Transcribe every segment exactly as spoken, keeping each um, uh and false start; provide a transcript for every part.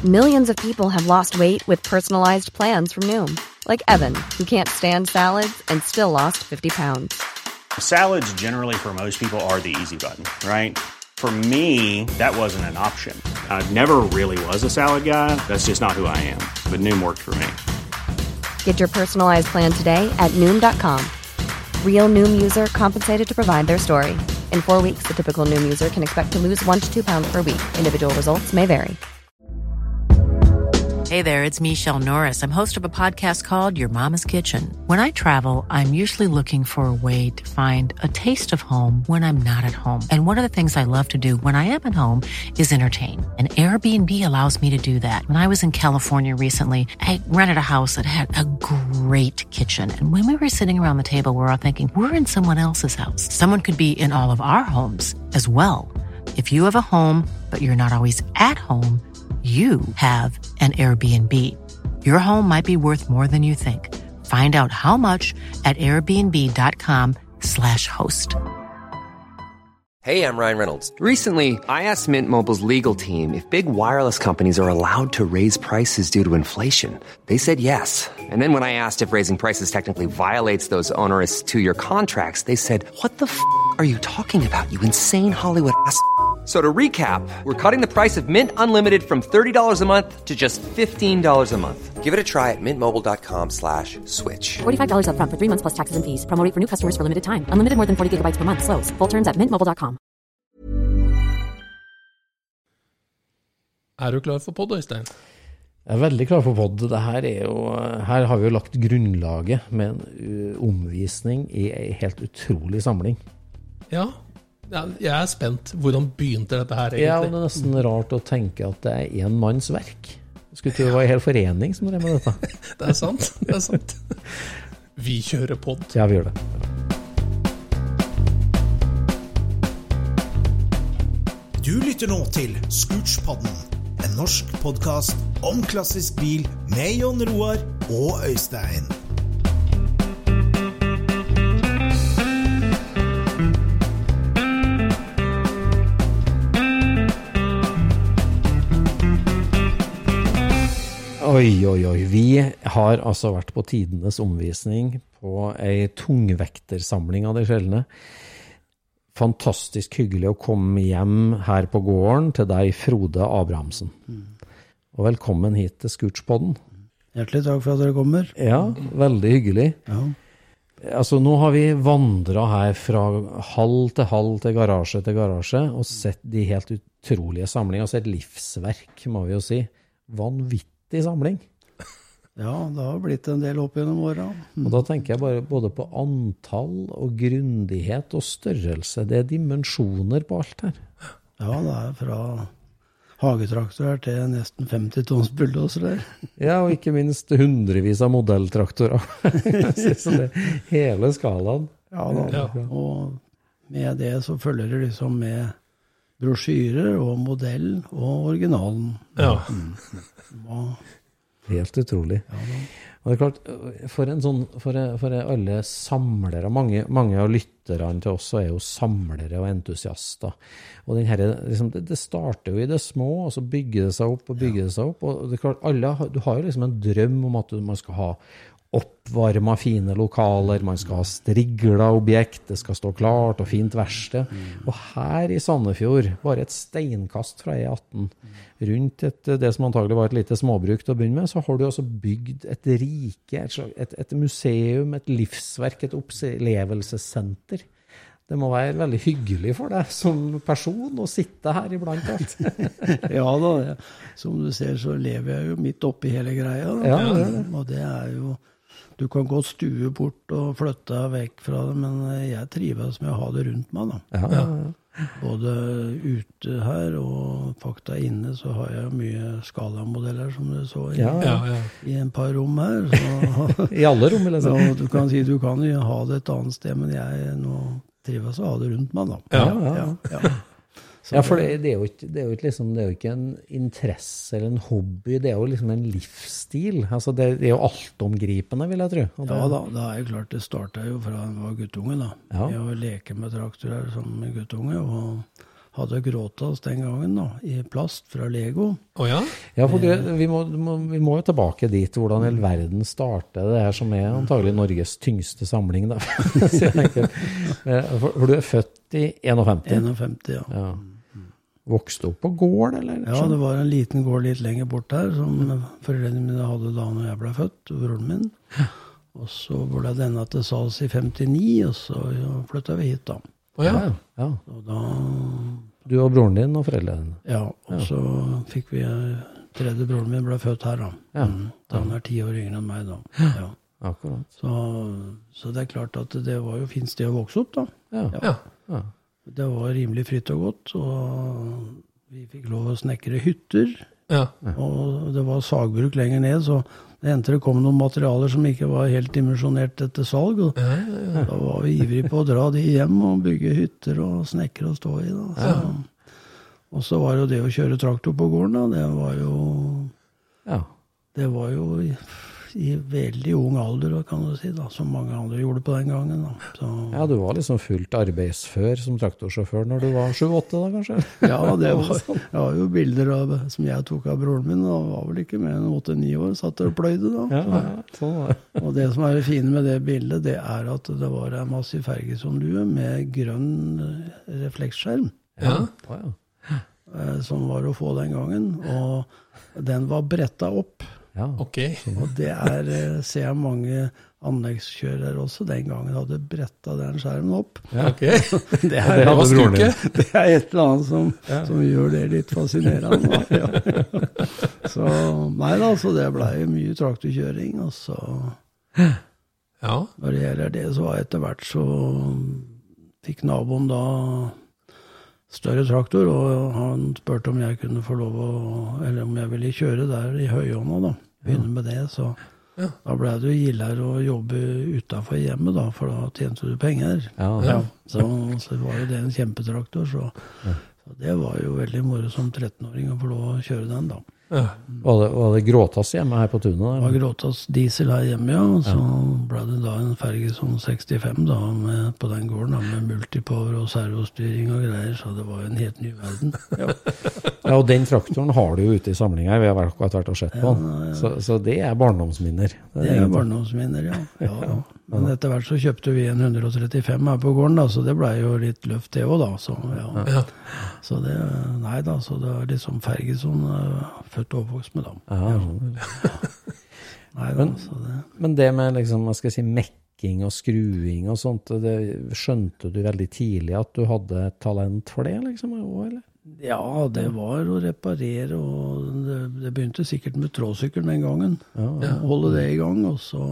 Millions of people have lost weight with personalized plans from Noom. Like Evan, who can't stand salads and still lost fifty pounds. Salads generally for most people are the easy button, right? For me, that wasn't an option. I never really was a salad guy. That's just not who I am. But Noom worked for me. Get your personalized plan today at Noom dot com. Real Noom user compensated to provide their story. In four weeks, the typical Noom user can expect to lose one to two pounds per week. Individual results may vary. Hey there, it's Michelle Norris. I'm host of a podcast called Your Mama's Kitchen. When I travel, I'm usually looking for a way to find a taste of home when I'm not at home. And one of the things I love to do when I am at home is entertain. And Airbnb allows me to do that. When I was in California recently, I rented a house that had a great kitchen. And when we were sitting around the table, we were all thinking, we're in someone else's house. Someone could be in all of our homes as well. If you have a home, but you're not always at home, you have an Airbnb. Your home might be worth more than you think. Find out how much at airbnb.com slash host. Hey, I'm Ryan Reynolds. Recently, I asked Mint Mobile's legal team if big wireless companies are allowed to raise prices due to inflation. They said yes. And then when I asked if raising prices technically violates those onerous two-year contracts, they said, what the f*** are you talking about, you insane Hollywood ass f- So to recap, we're cutting the price of Mint Unlimited from thirty dollars a month to just fifteen dollars a month. Give it a try at mintmobile.com slash switch. forty-five dollars up front for three months plus taxes and fees. Promo rate for new customers for limited time. Unlimited more than forty gigabytes per month. Slows full terms at mint mobile dot com. Er du klar for podd, Øystein? Jeg er veldig klar for podd. Det her, er jo, her har vi jo lagt grunnlaget med en uh, omvisning i en helt utrolig samling. Ja, jeg er spent. Hvordan begynte dette her egentlig? Ja, det er nesten rart å tenke at det er en manns verk. Jeg skulle tro det var en hel forening som drev med dette. Det er sant, det er sant. Vi kjører podd. Ja, vi gjør det. Du lytter nå til Scootspodden, en norsk podcast om klassisk bil med Jon Roar og Øystein. Oi, oi, oi. Vi har altså vært på tidenes omvisning på en tungvektersamling av de sjeldne. Fantastisk hyggelig å komme hjem her på gården til deg, Frode Abrahamsen. Mm. Og velkommen hit til Scootspodden. Hjertelig takk for at dere kommer. Ja, veldig hyggelig. Ja. Altså, nå har vi vandret her fra hall til hall til garasje til garasje og sett de helt utrolige samlinger, altså et livsverk, må vi jo si. Vanvittig samling. Ja, det har blitt en del opp gjennom året. Mm. Og da tenker jeg bare både på antall og grundighet og størrelse. Det er dimensjoner på alt her. Ja, det er fra hagetraktorer til nesten femti tons bulldoser. Ja, og ikke minst hundrevis av modelltraktorer. Så det er hele skalaen. Ja, da, ja, og med det så følger det liksom med brosjyrer og modell og originalen. Ja. Mm. Og helt utrolig. Ja, og det er klart, for, en sånn, for, for alle samlere, mange, mange av lytterne til oss er jo samlere og entusiaster. Og den her, liksom, det, det starter jo i det små, og så bygger det seg opp og bygger det seg opp. Og det er klart, alle, du har jo liksom en drøm om at man skal ha oppvarma fine lokaler, man skal ha strigla objekt, det skal stå klart og fint verksted. Mm. Og her i Sandefjord, bare et steinkast fra E atten, rundt et, det som antagelig var et lite småbruk til å begynne med, så har du også bygd et rike, et, et, et museum, et livsverk, et opplevelsessenter. Det må være veldig hyggelig for deg som person å sitte her iblant alt. Ja da, ja. Som du ser så lever jeg jo midt oppi hele greia. Da. Ja, det er det. Og det er jo, du kan godt stue bort og flytte deg vekk fra det, men jeg trives med å ha det rundt meg da. Ja, ja, ja. Både ute her og fakta inne så har jeg mye skalamodeller som du så i, ja, ja, ja. i en par rom her. Så, I alle rom, vil jeg si. Du kan si du kan jo ha det et annet sted, men jeg nå trives å ha det rundt meg da. Ja, ja, ja. ja, ja. Ja, for det, det, er jo ikke, det, er jo ikke liksom, det er jo ikke en interesse eller en hobby, det er jo liksom en livsstil. Altså det, det er jo altomgripende, vil jeg tro. Og det, ja da, det er jo klart, det startet jo fra jeg var guttunge da. Ja. Jeg var leke med traktorer som guttunge, og hadde gråtas den gangen da, i plast fra Lego. Å ja? Ja, for det, vi, må, må, vi må jo tilbake dit, hvordan i verden startet det her som er antagelig Norges tyngste samling da. Så jeg tenker, for, for du er født i femten? femten, ja. Ja. Vokste opp på gård, eller? Ja, det var en liten gård litt lenger bort der, som foreldrene mine hadde da når jeg ble født, broren min. Og så ble denne til salgs i femtini, og så ja, flyttet vi hit da. Å ja? Ja. Og da... Du og broren din og foreldrene? Ja, og så fikk vi, tredje broren min ble født her da. Ja. Mm, da han er ti år yngre enn meg da. Ja. Akkurat. Så, så det er klart at det var jo fint sted å vokse opp da. Ja. Ja. Ja. Det var rimelig fritt og godt, og vi fikk lov å snekre hytter, Ja. og det var sagbruk lenger ned, så det endte det kom noen materialer som ikke var helt dimensjonert etter salg, og Ja, ja, ja. da var vi ivrige på å dra de hjem og bygge hytter og snekre og stå i. Da. Så, og så var jo det å kjøre traktor på gården, da, det var jo, Ja. det var jo i, i veldig ung alder, kan du si, da, som mange andre gjorde på den gangen. Da. Så, Ja, du var liksom fullt arbeidsfør som traktorsjåfør når du var sju åtte da, kanskje? ja, det var, jeg har jo bilder av, som jeg tok av broren min, og var vel ikke mer enn åtte ni år, satt der og pløyde da. Ja, ja, sånn var det. Og det som er det fine med det bildet, det er at det var en massiv fergesondue med grønn refleksskjerm, Ja. Å, ja. eh, som var å få den gangen, og den var brettet opp. Ja. Ok. Og det er, eh, ser jeg mange anleggskjørere også den gangen hadde brettet den skjermen opp. Ok. Det Det er, hadde broren din. det er et eller annet som, som gjør det litt fascinerende. da. Ja. Så, nei da, så det ble jo mye traktorkjøring, og så Ja. når det gjelder det, så var etter hvert så fikk naboen da større traktor, og han spurte om jeg kunne få lov å, eller om jeg ville kjøre der i Høyåna da, begynne med det, så Ja. da ble det jo gildere å jobbe utenfor hjemmet da, for da tjente du penger. Ja, Ja, så, så var jo det en kjempetraktor, så, så det var jo veldig moro som trettenåring å få lov å kjøre den da. Ja. Var det, var det gråtass hjemme her på tunet? Det var Gråtass diesel her hjemme, ja, og så ble det da en ferge som sekstifem da, med, på den gården da, med multipower og servostyring og greier, så det var en helt ny verden. Ja. Ja, og den traktoren har du jo ute i samlinga, vi har akkurat vært og sett på den. Så, så det er barndomsminner. Det er barndomsminner, ja. ja, ja. Men etter hvert så kjøpte vi en hundre trettifem her på gården da, så det ble jo litt løft det også da, så ja. Ja. Så det, nei da, så det er liksom ferge som uh, født og oppvokst med da. Ja, Nei da, Men- så det... men det med liksom, hva skal jeg si, mekking og skruing og sånt, det skjønte du veldig tidlig at du hadde et talent for det, liksom, eller? Ja, det var å reparere, og det, det begynte sikkert med trådsykkelen den gangen. Ja, Å holde det i gang, og så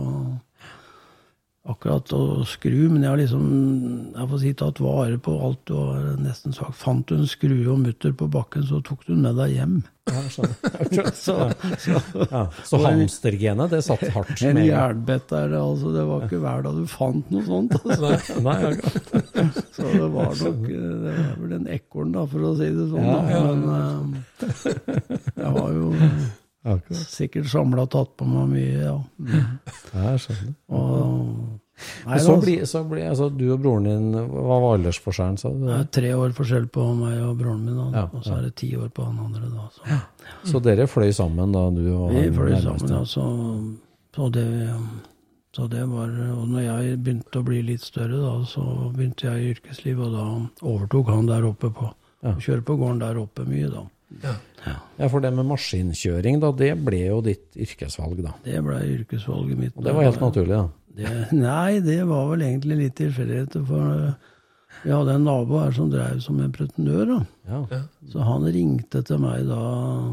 akkurat å skru, men jeg har liksom, jeg får si, tatt vare på alt du har nesten sagt. Fant du en skrue og mutter på bakken, så tok du den med deg hjem. Ja, skjønner. Så, så, Ja, så hamstergenet, det satt hardt en med. jernbett der, altså, det var ikke hver dag du fant noe sånt. Altså. Nei, akkurat. Så det var nok, det var vel en ekorn da, for å si det sånn. Ja, Da. ja. Men eh, jeg var jo Akkurat. sikkert samlet og tatt på meg mye, ja. Ja, jeg skjønner. Og, nei, Men så da, blir, så blir, altså, du og broren din, hva var aldersforskjellen, sa du? det er tre år forskjell på meg og broren min, da, Ja, og så er det ti år på han andre da. Så. Så dere fløy sammen da, du og Vi han fløy nærmeste? sammen, ja, så, så, det, så det var, og når jeg begynte å bli litt større da, så begynte jeg i yrkesliv, og da overtok han der oppe på, Ja. kjøre på gården der oppe mye da. Ja. Ja, for det med maskinkjøring, da, det ble jo ditt yrkesvalg, da. Det ble yrkesvalget mitt. Og det var helt naturlig, da. Det, nei, det var vel egentlig litt tilfeldighet, for uh, vi hadde en nabo her som drev som entreprenør, da. Ja. Så han ringte til meg da,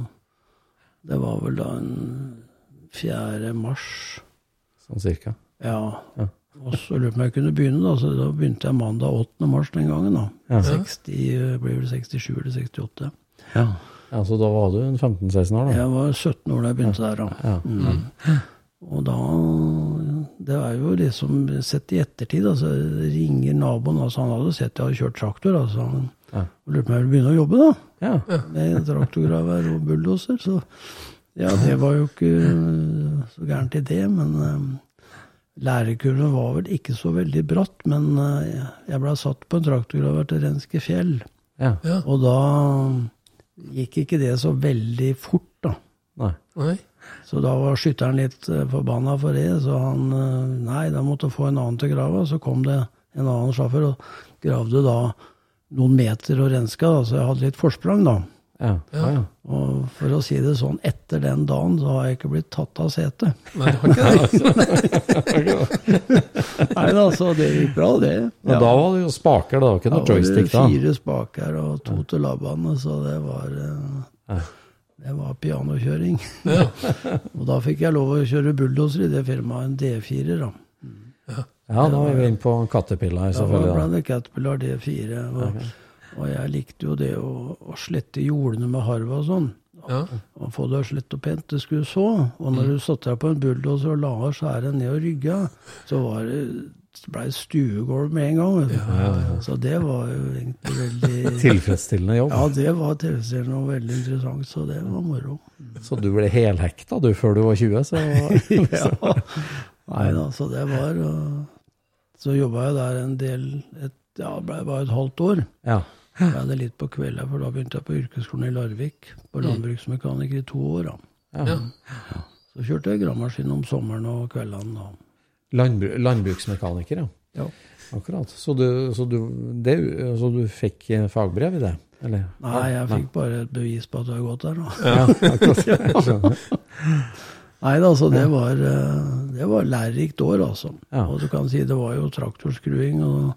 det var vel da en fjerde mars, Sånn cirka. ja. Ja. Og så lurte jeg om jeg kunne begynne, da, så da begynte jeg mandag åttende mars den gangen, da. Ja. seksti, blir vel sekstisju eller sekstiåtte. Ja. Ja, så da var du en femten seksten år, da. Jeg var sytten år da jeg begynte der, da. Ja. Mm. Og da, det er jo liksom sett i ettertid, altså ringer naboen, altså han hadde sett jeg hadde kjørt traktor, altså han Ja. lurte på om jeg ville begynne å jobbe da, Ja. med traktorgraver og bulldoser, så ja, det var jo ikke så gærent i det, men um, lærekurven var vel ikke så veldig bratt, men uh, jeg ble satt på en traktorgraver til Renske Fjell, Ja. Ja. Og da gikk ikke det så veldig fort, da. Nei. Nei. Så da var skytteren litt eh, forbanna for det, så han, eh, nei, da måtte få en annen til grava, så kom det en annen sjåfør og gravde da noen meter og renska, da, så jeg hadde litt forsprang da. Ja. Ja. Ja. Og for å si det sånn, etter den dagen så har jeg ikke blitt tatt av setet. Nei, det var ikke det. Nei da, så det gikk bra det. Men ja. Da var det jo spaker, da, ikke noe joystick da. Da var det fire spaker og to til labbene, så det var, ja. det var pianokjøring. Ja. Og da fikk jeg lov å kjøre bulldozer i det firmaet, en D fire da. Ja, ja da var vi inne på Caterpillar, selvfølgelig. Ja, da ble det Caterpillar D fire, og okay. Og jeg likte jo det å, å slette jordene med harv og sånn. Ja. Og få det slett og pent det skulle så. Og når mm. du satt der på en bulldozer og la skjære ned og rygga, så var det, det ble stuegård med en gang. Ja, ja, ja. Så det var jo egentlig veldig... Tilfredsstillende jobb. Ja, det var tilfredsstillende og veldig interessant, så det var moro. Så du ble helhekta du før du var tjue? Så... ja. Nei da, så det var... Så jobbet jeg der en del... Et, ja, det ble bare et halvt år. Ja. Jeg hadde litt på kvelden, for da begynte jeg på yrkesskolen i Larvik, på landbruksmekaniker i to år. Da. Ja. Ja. Så kjørte jeg gravemaskin om sommeren og kveldene. Da. Landbru landbruksmekaniker, ja. Ja. Akkurat. Så du, så, du, det, så du fikk fagbrev i det? Eller? Nei, jeg fikk bare et bevis på at jeg har gått der. Da. Ja, akkurat. Nei, altså, det var, det var lærerikt år, altså. Ja. Og du kan si, det var jo traktorskruing, og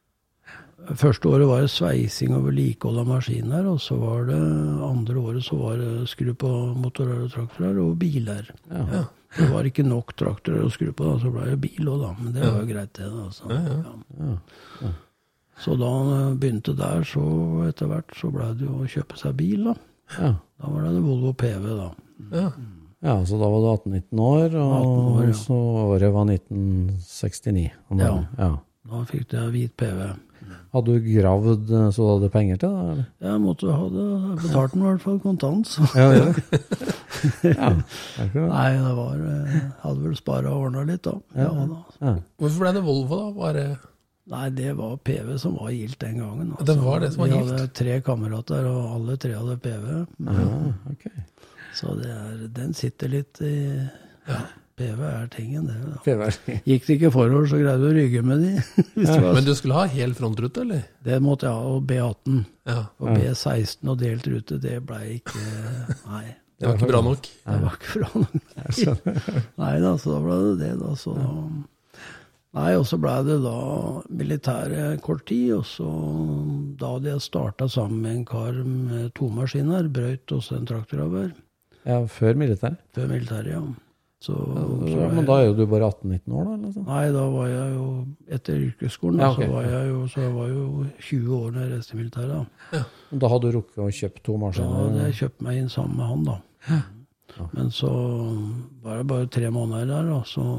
første året var det sveising og vedlikehold av maskiner, og så var det andre året så var det skru på motorer og traktorer og biler. Ja. Ja. Det var ikke nok traktorer å skru på, da, så ble det bil også da, men det var jo greit det. Da, så, ja, ja. Ja. Ja. Så da han begynte der, så etter hvert så ble det jo å kjøpe seg bil da. Ja. Da var det Volvo P V da. Ja. Ja, så da var du atten nitten år, og atten år, ja. Så året var nitten sekstini. Ja. Ja. Da fikk jeg hvit P V. Hadde du gravd så du hadde penger til det? Eller? Jeg måtte ha det. Jeg betalte den i hvert fall kontant. Så. Ja, ja. Ja, nei, det var... Jeg hadde vel sparet og ordnet litt da. Ja. Ja, da. Ja. Hvorfor ble det Volvo da? Var det... Nei, det var P V som var gildt den gangen. Altså. Det var det som var gildt? Vi hadde tre kamerater, og alle tre hadde P V. Ja, ok. Så det er, den sitter litt i... Ja. P V er tingen det. Da. P V er. Gikk det ikke forover, så greide du å rygge med de. Ja. Men du skulle ha hel frontrute, eller? Det måtte jeg ha, og B atten. Ja. Og B seksten og delt rute, det ble ikke... Nei. Det var ikke bra nok? Det var ikke bra nok. Nei da, så da ble det det da. Så da nei, og så ble det da militære kort tid, og så da hadde jeg startet sammen med en kar med to maskiner, brøyt også en traktoraver. Ja, før militær? Før militær, ja. Så, ja, så jeg, men da er jo du bare atten nitten år da? Eller sånn? Nei, da var jeg jo, etter yrkesskolen, ja, okay. så, var jeg jo, så jeg var jo tjue år når jeg reiste i militæret. Da. Ja. Da hadde du rukket å kjøpe to maskiner? Da hadde jeg kjøpt meg inn sammen med han da. Ja. Ja. Men så var det bare tre måneder der da, så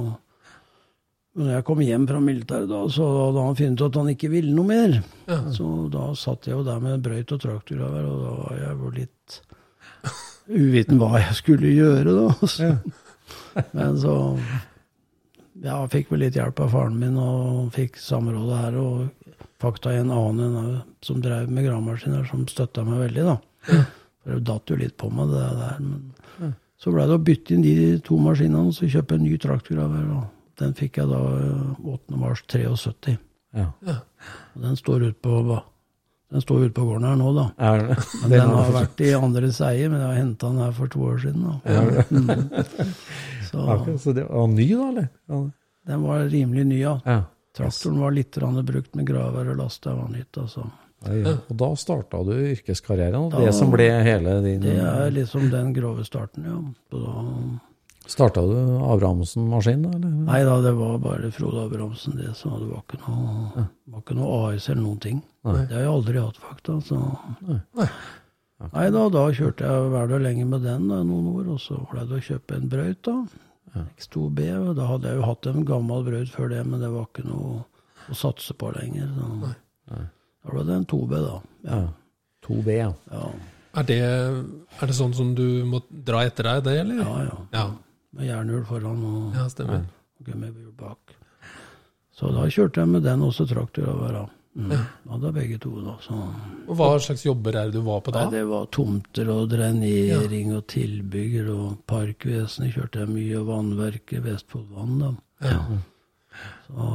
når jeg kom hjem fra militæret da, så hadde han funnet ut at han ikke ville noe mer. Ja. Så da satt jeg jo der med brøyt og traktorer, og da var jeg jo litt uviten hva jeg skulle gjøre da. Så. Ja. Men så ja, jeg fikk vel litt hjelp av faren min og fikk samrådet her og fakta en annen som drev med gravemaskiner som støttet meg veldig da. Ja. For det datt jo litt på meg det der. Men ja. Så ble det å bytte inn de to maskinene og så kjøpe en ny traktorgraver. Og den fikk jeg da åttende mars syttitre. Ja. Ja. Og den står ute på hva? Den står ute på gården her nå, da. Er det? Men den har vært i andres eie, men jeg har hentet den her for to år siden. Da. Ja. Mm. Så, okay, så det var ny da, eller? Ja. Den var rimelig ny, ja. Ja. Traktoren var litt brukt med graver og last, det var nytt, altså. Ja, ja. Og da startet du yrkeskarrieren, det som ble hele din... Det er liksom den grove starten, ja. Så da... Startet du Abrahamsen-maskin da, eller? Nei da, det var bare Frode Abrahamsen det, så det var ikke noe, ja. var ikke noe A S eller noen ting. Nei. Det har jeg aldri hatt, faktisk. Så. Nei. Nei. Okay. Nei da, da kjørte jeg hver dag lenge med den da, noen år, og så ble det å kjøpe en brøyt da. Ja. X to B, og da hadde jeg jo hatt en gammel brøyt før det, men det var ikke noe å satse på lenger. Så. Nei. Nei. Da ble det en to B da. Ja. Ja. to B, ja. Ja. Er det, er det sånn som du må dra etter deg, det, eller? Ja, ja. Ja. Med jernhjul foran og, ja, stemmer. og gummihjul bak. Så da kjørte jeg med den også traktor over da. Mm. Ja. Hadde begge to da. Så. Og hva slags jobber er det du var på da? Nei, det var tomter og drenering ja. Og tilbygger og parkvesenet kjørte jeg mye, og vannverket, Vestfoldvann da. Ja. Så,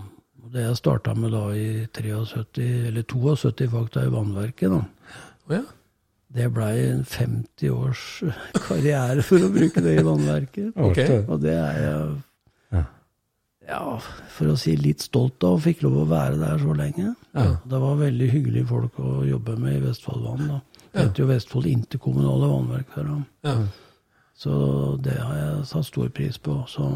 og det jeg startet med da i syttitre, eller syttito faktisk i vannverket da. Ja. Det ble en femti års karriere for å bruke det i vannverket. Okay. Og det er jeg, ja. ja, for å si litt stolt av, og fikk lov å være der så lenge. Ja. Det var veldig hyggelige folk å jobbe med i Vestfoldvann da. Det heter jo Vestfold interkommunale vannverk her. Ja. Så det har jeg satt stor pris på. Så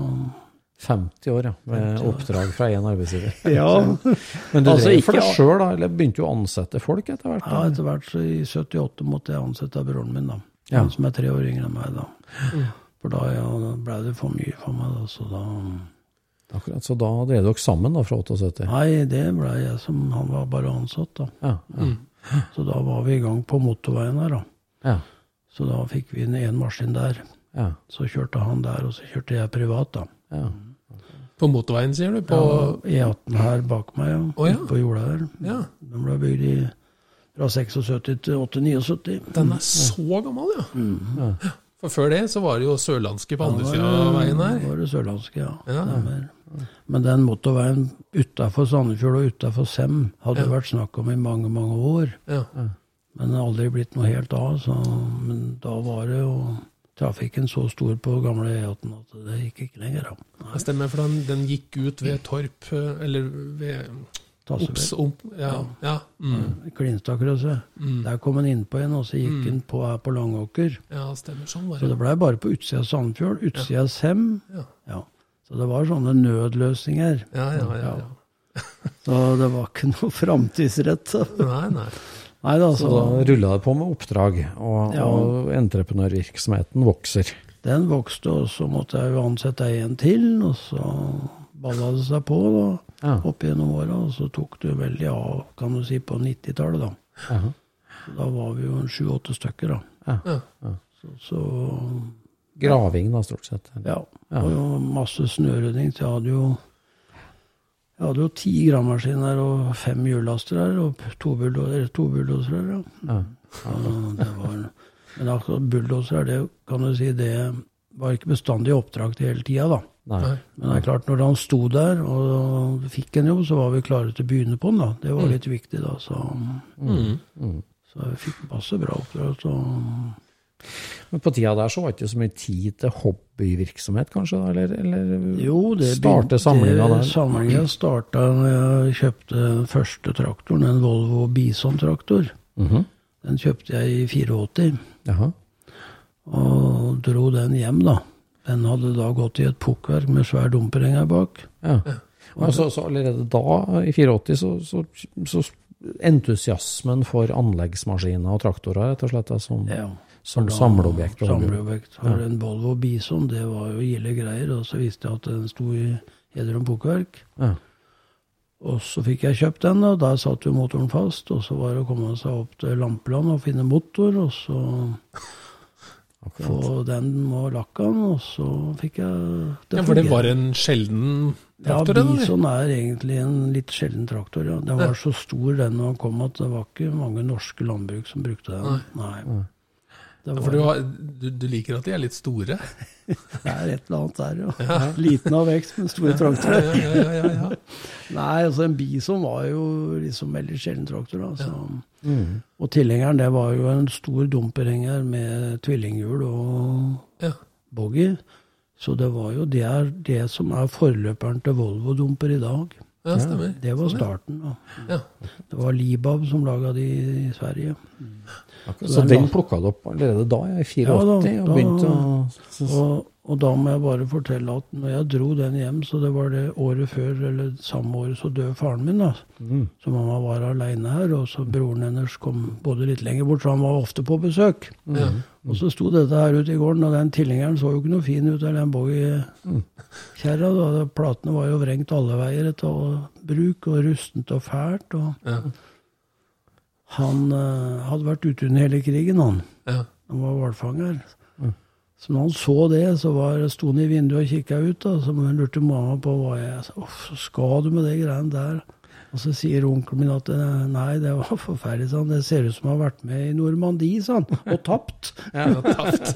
femti år, ja, med oppdrag fra en arbeidsgiver. Ja. Men du altså, drev for deg selv da, eller begynte du å ansette folk etter hvert? Ja, etter hvert så i syttiåtte måtte jeg ansette broren min da. Ja. Han som er tre år yngre enn meg da. Mm. For da ja, ble det for mye for meg da, så da... Akkurat, så da drev dere sammen da fra syttiåtte? Nei, det ble jeg som, han var bare ansatt da. Ja, ja. Mm. Så da var vi i gang på motorveien her da. Ja. Så da fikk vi en, en maskin der. Ja. Så kjørte han der, og så kjørte jeg privat da. Ja. På motorveien, sier du? På ja, E atten her bak meg, ja. Oh, ja. På jorda her. Ja. Den ble bygd i, fra syttiseks til syttiåtte nittiåtte. Den er så gammel, ja. Mm. Ja. For før det så var det jo sørlandske på andre siden av veien her. Ja, var det sørlandske, ja. ja. Men den motorveien utenfor Sandefjord og utenfor Sem hadde ja. Vært snakk om i mange, mange år. Ja. Men det har aldri blitt noe helt av, så, men da var det jo... trafikken så stor på gamle E atten at det gikk ikke lenger. Det stemmer, for den, den gikk ut ved Torp, eller ved Opps, opp, ja, ja. ja. Mm. Klinstadkrøset. Mm. Der kom den inn på en, og så gikk den mm. på her på Langåker. Ja, stemmer, sånn var det. Så det ble bare på utsida av Sandefjord, utsida av ja. Sem. Ja. Ja. Så det var sånne nødløsninger. Ja, ja, ja. ja. Så det var ikke noe framtidsrett. Nei, nei. Nei, da, så, så da rullet det på med oppdrag, og, ja. Og entreprenørvirksomheten vokser. Den vokste, og så måtte jeg jo ansette en til, og så ballet det seg på da, ja. Opp gjennom året, og så tok det veldig av, kan du si, på nittitallet da. Uh-huh. Da var vi jo en sju-åtte stykker da. Ja. Ja. Så, så, Graving da, stort sett. Ja, ja. Og masse snørydding, så jeg hadde jo Jeg hadde jo ti gravemaskiner og fem hjullaster her, og to bulldoser her, ja. ja. ja det var, men akkurat bulldoser her, det kan du si, det var ikke bestandig oppdrag til hele tiden da. Nei. Men det er klart, når han sto der og fikk en jobb, så var vi klare til å begynne på den da. Det var litt viktig da, så, mm. Mm. så jeg fikk masse bra oppdrag, så... Men på tida der så var det ikke så mye tid til hobbyvirksomhet, kanskje? Eller, eller jo, det starte samlinga der? Samlinga startet når jeg kjøpte den første traktoren, en Volvo Bison-traktor. Uh-huh. Den kjøpte jeg i åttifire. Jaha. Og dro den hjem, da. Den hadde da gått i et pukkverk med svær dumperenger bak. Ja. Og så, så allerede da, i åttifire, så, så, så entusiasmen for anleggsmaskiner og traktorer, rett og slett, som... Ja. Som da, samleobjekt. Samleobjekt. For ja. En Volvo Bison, det var jo gilde greier, og så visste jeg at den stod i Hedrum pukkverk. Ja. Og så fikk jeg kjøpt den, og der satt jo motoren fast, og så var det å komme seg opp til Lampeland og finne motor, og så Akkurat. Få den og lakken, og så fikk jeg... Det ja, for det var en sjelden traktor, ja, Bison er egentlig en litt sjelden traktor, ja. Den var ja. Så stor den når den kom at det var ikke mange norske landbruk som brukte den. Nei. Nei. Ja, for du, har, du, du liker at de er litt store? Det er et eller annet der, ja. ja. Liten av vekst, men store traktorer. Ja, ja, ja, ja, ja. Nei, altså en Bison var jo liksom veldig sjelden traktor, da. Så. Ja. Mm. Og tilhengeren, det var jo en stor dumperhenger med tvillinghjul og ja. Boggy. Så det var jo det, er, det som er forløperen til Volvo-dumper i dag. Ja, stemmer. Ja, det var starten, da. Ja. Det var Libab som laget de i Sverige. Mm. Så den plukket du opp allerede da, i åttifire, ja, da, og begynte å... Og, og da må jeg bare fortelle at når jeg dro den hjem, så det var det året før, eller samme året, så døde faren min, da. Mm. Så mamma var alene her, og så broren hennes kom både litt lenger bort, så han var ofte på besøk. Mm. Og så sto dette her ute i gården, og den tilhengeren så jo ikke noe fin ut, eller den boggy-kjerra, da. Platene var jo vrengt alle veier etter bruk, og rustent og fælt, og... Ja. Han uh, hadde vært ute under hele krigen, han. Ja. Han var hvalfanger. Mm. Så når han så det, så var, sto han i vinduet og kikket ut, da, så han lurte mamma på hva jeg sa. Uff, så skal du med det greiene der? Og så sier onkelen min at nei, det var forferdelig, sånn. Det ser ut som han har vært med i Normandie, sånn, og tapt. Ja, tapt.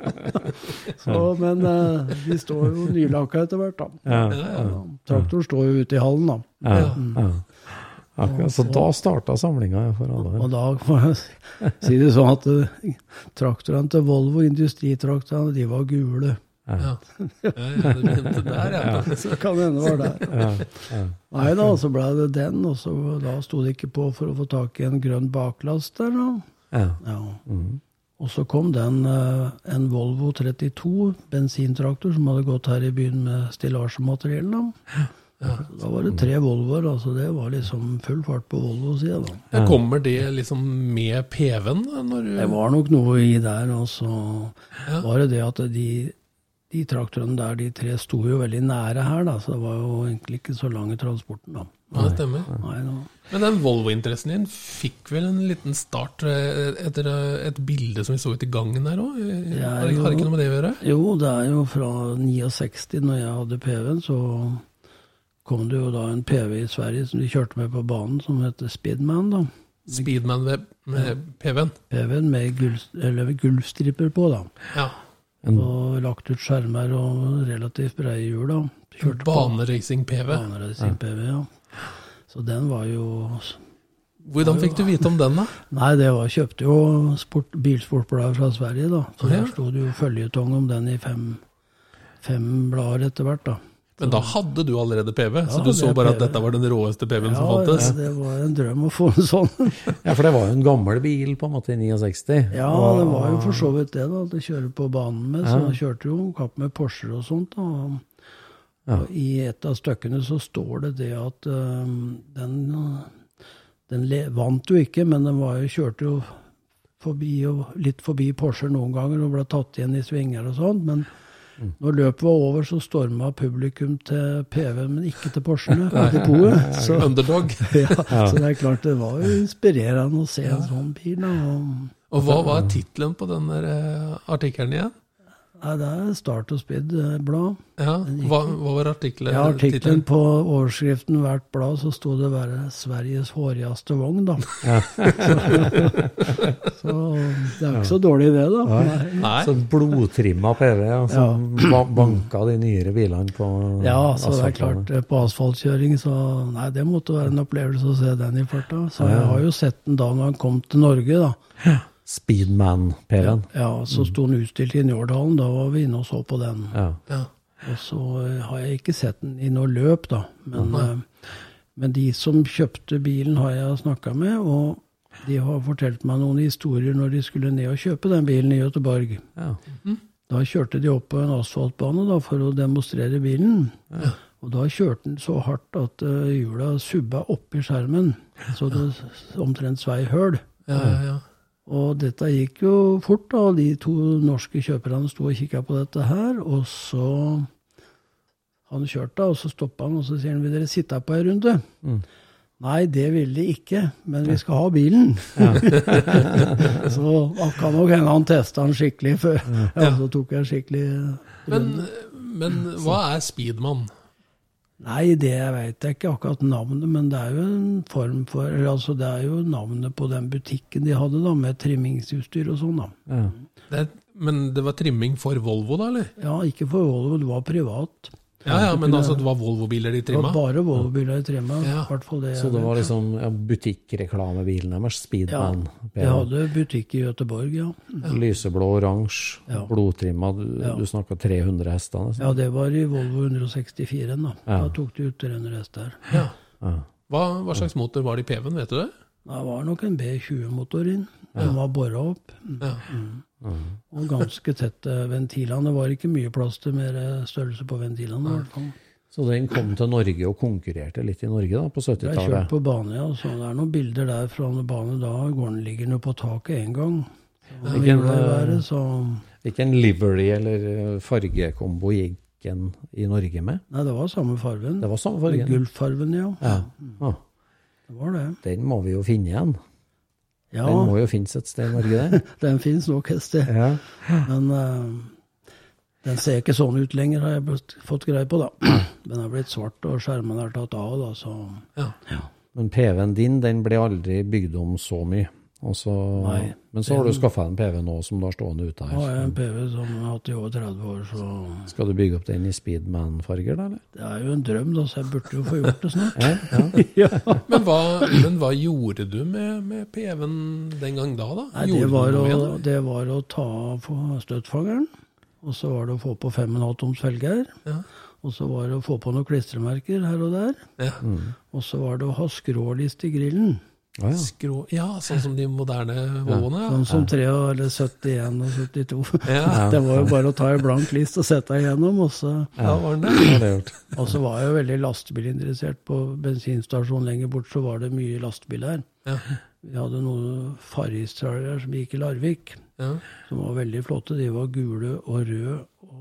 Så, men uh, de står jo nylakket etter hvert, da. Ja, ja. Ja, traktoren står jo ute i hallen, da. Ja, ja. Akkurat, så da startet samlingen for alle. Og da får jeg si det sånn at uh, traktorene til Volvo, industritraktorene, de var gule. Ja, ja, ja det begynte der, ja. Ja, så kan det hende var der. Ja, ja. Nei da, så ble det den, og så da stod det ikke på for å få tak i en grønn baklast der da. Ja. Ja. Mm. Og så kom den, en Volvo trettito bensintraktor som hadde gått her i byen med stillasjemateriell da. Ja. Da var det tre Volvoer, altså det var liksom full fart på Volvo-siden da. Ja. Kommer det liksom med P V-en? Når du... Det var nok noe i der, og så ja. Var det det at de De traktorene der, de tre sto jo veldig nære her, da, så det var jo egentlig ikke så lang i transporten, da. Ja, det stemmer. Nei, no. Men den Volvo-interessen din fikk vel en liten start etter et bilde som vi så ut i gangen der også? Har det ikke noe med det å gjøre? Mm. Jo, det er jo fra sekstini, når jeg hadde P V-en, så kom det jo da en P V i Sverige som de kjørte med på banen, som heter Speedman, da. Speedman med, med P V-en? P V-en med gulv, eller gulvstriper på, da. Ja. Og lagt ut skjermer og relativt breie hjul da. Baneracing-P V. Baneracing-P V, ja. Så den var jo... Hvordan fikk du vite om den da? Nei, det var, kjøpte jo sport, bilsportbladet fra Sverige da. Så der stod det jo følgetong om den i fem, fem blader etter hvert da. Men da hadde du allerede P V, så du så bare at dette var den råeste P V-en ja, som fantes? Ja, det var en drøm å få en sånn. Ja, for det var jo en gammel bil på en måte i sekstini. Ja, det var jo for så vidt det da, det kjører på banen med, så ja. Kjørte jo kapp med Porsche og sånt da. Ja. Og i et av støkkene så står det det at um, den, den vant jo ikke, men den var jo, kjørte jo forbi, og litt forbi Porsche noen ganger, og ble tatt igjen i svinger og sånt, men Mm. Når løpet var over, så stormet publikum til P V, men ikke til Porschene. Så, Underdog. Ja, ja. Så det er klart, det var jo inspirerende å se en sånn bil. Og, og hva var titlen på den der artikkelen igjen? Nei, det er Start og Speed-blad. Ja, hva, hva var artikkelen? Ja, artikkelen på overskriften hvert blad, så stod det være Sveriges hårigste vogn, da. Ja. så, så det er ikke så dårlig det, da. Nei. Nei. Så blodtrimmet P V, ja, som ja. banka de nyere bilene på ja, så det er klart, på asfaltkjøring, så nei, det måtte være en opplevelse å se den i farta. Så jeg har jo sett den da når han kom til Norge, da. Ja. Speedman-P V-en. Ja, så stod den utstilt i Njordalen, da var vi inne og så på den. Ja. Ja. Og så har jeg ikke sett den i noe løp, da. Men, uh, men de som kjøpte bilen har jeg snakket med, og de har fortalt meg noen historier når de skulle ned og kjøpe den bilen i Göteborg. Ja. Mm. Da kjørte de opp på en asfaltbane da, for å demonstrere bilen. Ja. Og da kjørte den så hardt at uh, hjula subba opp i skjermen, så det omtrent svei høl. Ja, ja, ja. Og dette gikk jo fort da, de to norske kjøperne stod og kikket på dette her, og så han kjørte da, og så stoppet han, og så sier han, vil dere sitte på en runde? Mm. Nei, det vil de ikke, men vi skal ha bilen. Ja. Så han kan nok hende han testet han skikkelig før, ja. Ja, så tok jeg skikkelig men, men hva er Speedman? Nei, det vet jeg ikke akkurat navnet, men det er jo en form for, altså det er jo navnet på den butikken de hadde da, med trimmingsutstyr og sånn da. Ja. Det, men det var trimming for Volvo da, eller? Ja, ikke for Volvo, det var privat. Ja, ja, men altså det var Volvo-biler de trimma? Det var bare Volvo-biler de trimma, ja. I hvert fall det. Så det var liksom ja, butikkreklamebilen deres, Speedman? Ja, jeg hadde butikk i Göteborg, ja. ja. Lyseblå, oransje, ja. Blodtrimma, du, ja. Du snakket tre hundre hester nesten. Ja, det var i Volvo hundre sekstifire da. Ja. Da tok de ut tre hundre hester. Ja. Ja. Hva, hva slags motor var det i P V-en, vet du det? Det var nok en B tjue-motor inn. Den ja. Var borret opp. Ja. Mm. Mm. Og ganske tette ventilene. Det var ikke mye plass til mer størrelse på ventilene i hvert fall. Så den kom til Norge og konkurrerte litt i Norge da, på syttitallet? Jeg kjørte på bane, ja. Så det er noen bilder der fra bane da. Gården ligger nå på taket en gang. Ja, ikke, en, være, så... ikke en livery eller fargekombo gikk en i Norge med? Nei, det var samme farven. Det var samme fargen? Gullfarven, ja. Ja. Ah. Det var det. Den må vi jo finne igjen. Ja. Den må jo finnes et sted i Norge, det. Den finnes nok et sted. Ja. Men uh, den ser ikke sånn ut lenger, har jeg fått greie på da. Den har blitt svart, og skjermen er tatt av da, så... Ja. Ja. Men P V-en din, den ble aldri bygd om så mye. Og så, Nei, men så har du skaffet en P V nå som du har stående ute her. Ja, jeg har en P V som jeg har hatt i over tretti år, så... Skal du bygge opp den i Speedman-farger da, eller? Det er jo en drøm da, så jeg burde jo få gjort det snart. Ja, ja. Ja. Men, hva, men hva gjorde du med, med P V-en den gang da, da? Nei, det, var å, det var å ta på støtfangeren, og så var det å få på fem og en halv toms felger, ja. Og så var det å få på noen klistremerker her og der, ja. mm. Og så var det å ha skrålist i grillen. Ah, ja. Skrå, ja, sånn som de moderne Volvoene. Ja. Sånn som tre eller syttien og syttito. Ja. Det var jo bare å ta en blank list og sette igjennom, og så... Ja, var det det? det gjort. Og så var jeg jo veldig lastebilinteressert på bensinstasjonen lenger bort, så var det mye lastebil her. Ja. Vi hadde noen Farris-trailere som gikk i Larvik, ja. Som var veldig flotte. De var gule og røde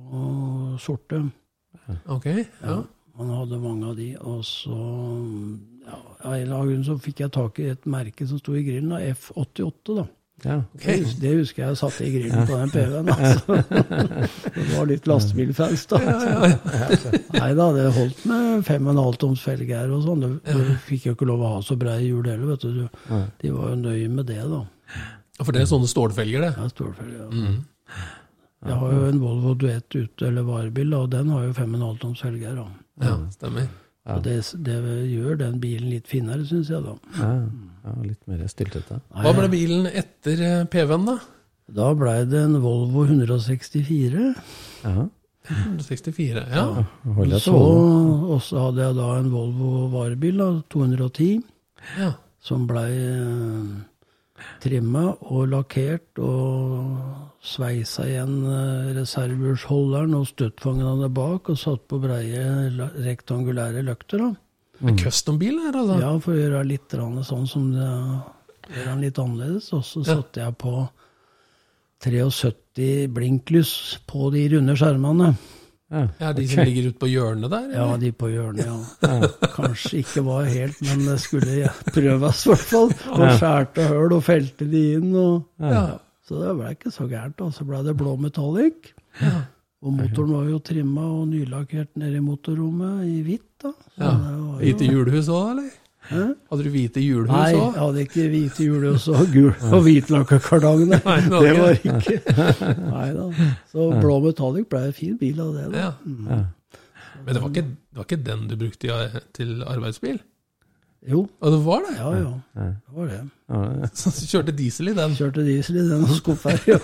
og sorte. Ok, ja. Ja, man hadde mange av de, og så... Ja, av en eller annen grunn så fikk jeg tak i et merke som stod i grillen, F åttiåtte da. Ja. Okay. Det, det husker jeg satt i grillen på den P V-en, altså. Det var litt lastebilfans da. Ja, ja, ja. Neida, det holdt med fem og en halv toms felger og sånn. Du, ja. Du fikk jo ikke lov å ha så brei hjul heller, vet du. du. De var jo nøye med det da. For det er sånne stålfelger det? Ja, stålfelger, ja. Mm. Jeg har jo en Volvo Duett ute, eller varebil, og den har jo fem og en halv toms felger da. Ja, stemmer. Ja. Og det, det gjør den bilen litt finere, synes jeg da. Ja, ja litt mer stiltete. Hva ble bilen etter P V-en da? Da ble det en Volvo one sekstifire. Ja. one sekstifire, ja. ja. Så, og så hadde jeg da en Volvo varebil, da, to ti, ja. Som ble eh, trimmet og lakkert og sveisa igjen reservehjulsholderen og støttfangene bak og satt på breie rektangulære løkter da. Mm. Custom-bil her altså? Ja, for å gjøre litt sånn som det gjør den litt annerledes. Og så ja. Satte jeg på syttitre blinklys på de runde skjermene. Ja, ja de okay. Som ligger ute på hjørnet der? Eller? Ja, de på hjørnet, ja. ja. Kanskje ikke var helt, men det skulle ja, prøves i hvert fall. Og skjærte høl og felte de inn. Og, ja. Så det ble ikke så gærent, og så ble det blå metallic. Ja. Og motoren var jo trimmet og nylakkert nede i motorrommet i hvitt da. Så ja. Hvite hjulhus også, eller? Hæ? Hadde du hvite hjulhus også? Nei, jeg hadde ikke hvite hjulhus og gul og hvitlakkerkardangene. Det var ikke. Neida. Så blå metallic ble en fin bil av det da. Ja. Mm. Men det var, ikke, det var ikke den du brukte til arbeidsbil? Jo. Og det var det? Ja, ja. Det var det. Så du kjørte diesel i den? Kjørte diesel i den og skuffer, ja.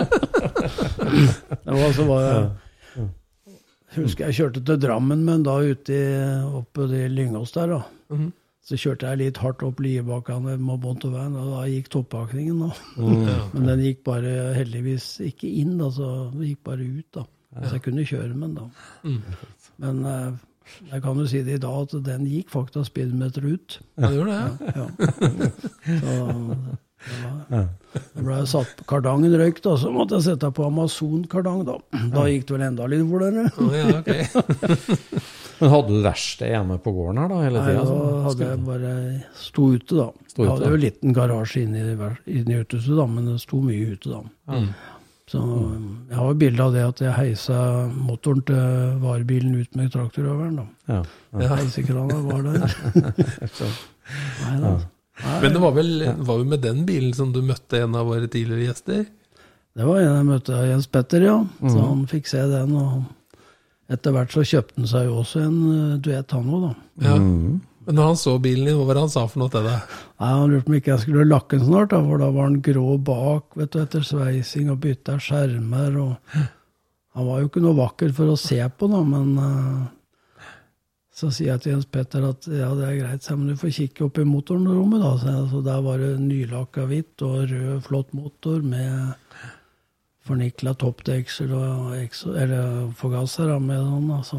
Det var så var jeg... Jeg husker jeg kjørte til Drammen, men da ute i, oppe i Lyngås der da. Mm-hmm. Så kjørte jeg litt hardt opp Liebakkene med Bontoveien, og da gikk toppakningen da. Mm. Men den gikk bare heldigvis ikke inn da, så den gikk bare ut da. Så jeg kunne kjøre med den da. Mm. Men... Jeg kan jo si det i dag, at den gikk faktisk speedometer ut. Ja, det gjorde det, ja. ja. Så det, var, det ble satt på kardangen røyk da, så måtte jeg sette på Amazon-kardang da. Da gikk det vel enda litt fortere. Oh, ja, ok. Men hadde du verste hjemme på gården her da, hele tiden? Nei, da hadde jeg bare stå ute da. Stå ute, jeg hadde jo en liten garasje inne i, inne i utehuset da, men det sto mye ute da. Mm. Så jeg har jo bildet av det at jeg heisa motoren til varebilen ut med traktorøveren da. Ja. Ja. Heisekrana var der. Nei da. Nei. Men det var vel, var vel med den bilen som du møtte en av våre tidligere gjester? Det var en jeg møtte, Jens Petter, ja. Så mm. han fikk se den, og etter hvert så kjøpte han seg jo også en duett han også da. Ja. Mm. Men når han så bilen din, hva var det han sa for noe til deg? Nei, han lurte om ikke jeg skulle lakke den snart, da, for da var han grå bak, vet du, etter sveising og bytte skjermer, og han var jo ikke noe vakker for å se på da, men uh, så sier jeg til Jens Petter at ja, det er greit, men du får kikke opp i motorrommet da, så, så der var det nylakket hvitt og rød, flott motor med forniklet toppdeksel og ekso, eller forgasser da, med sånn, altså.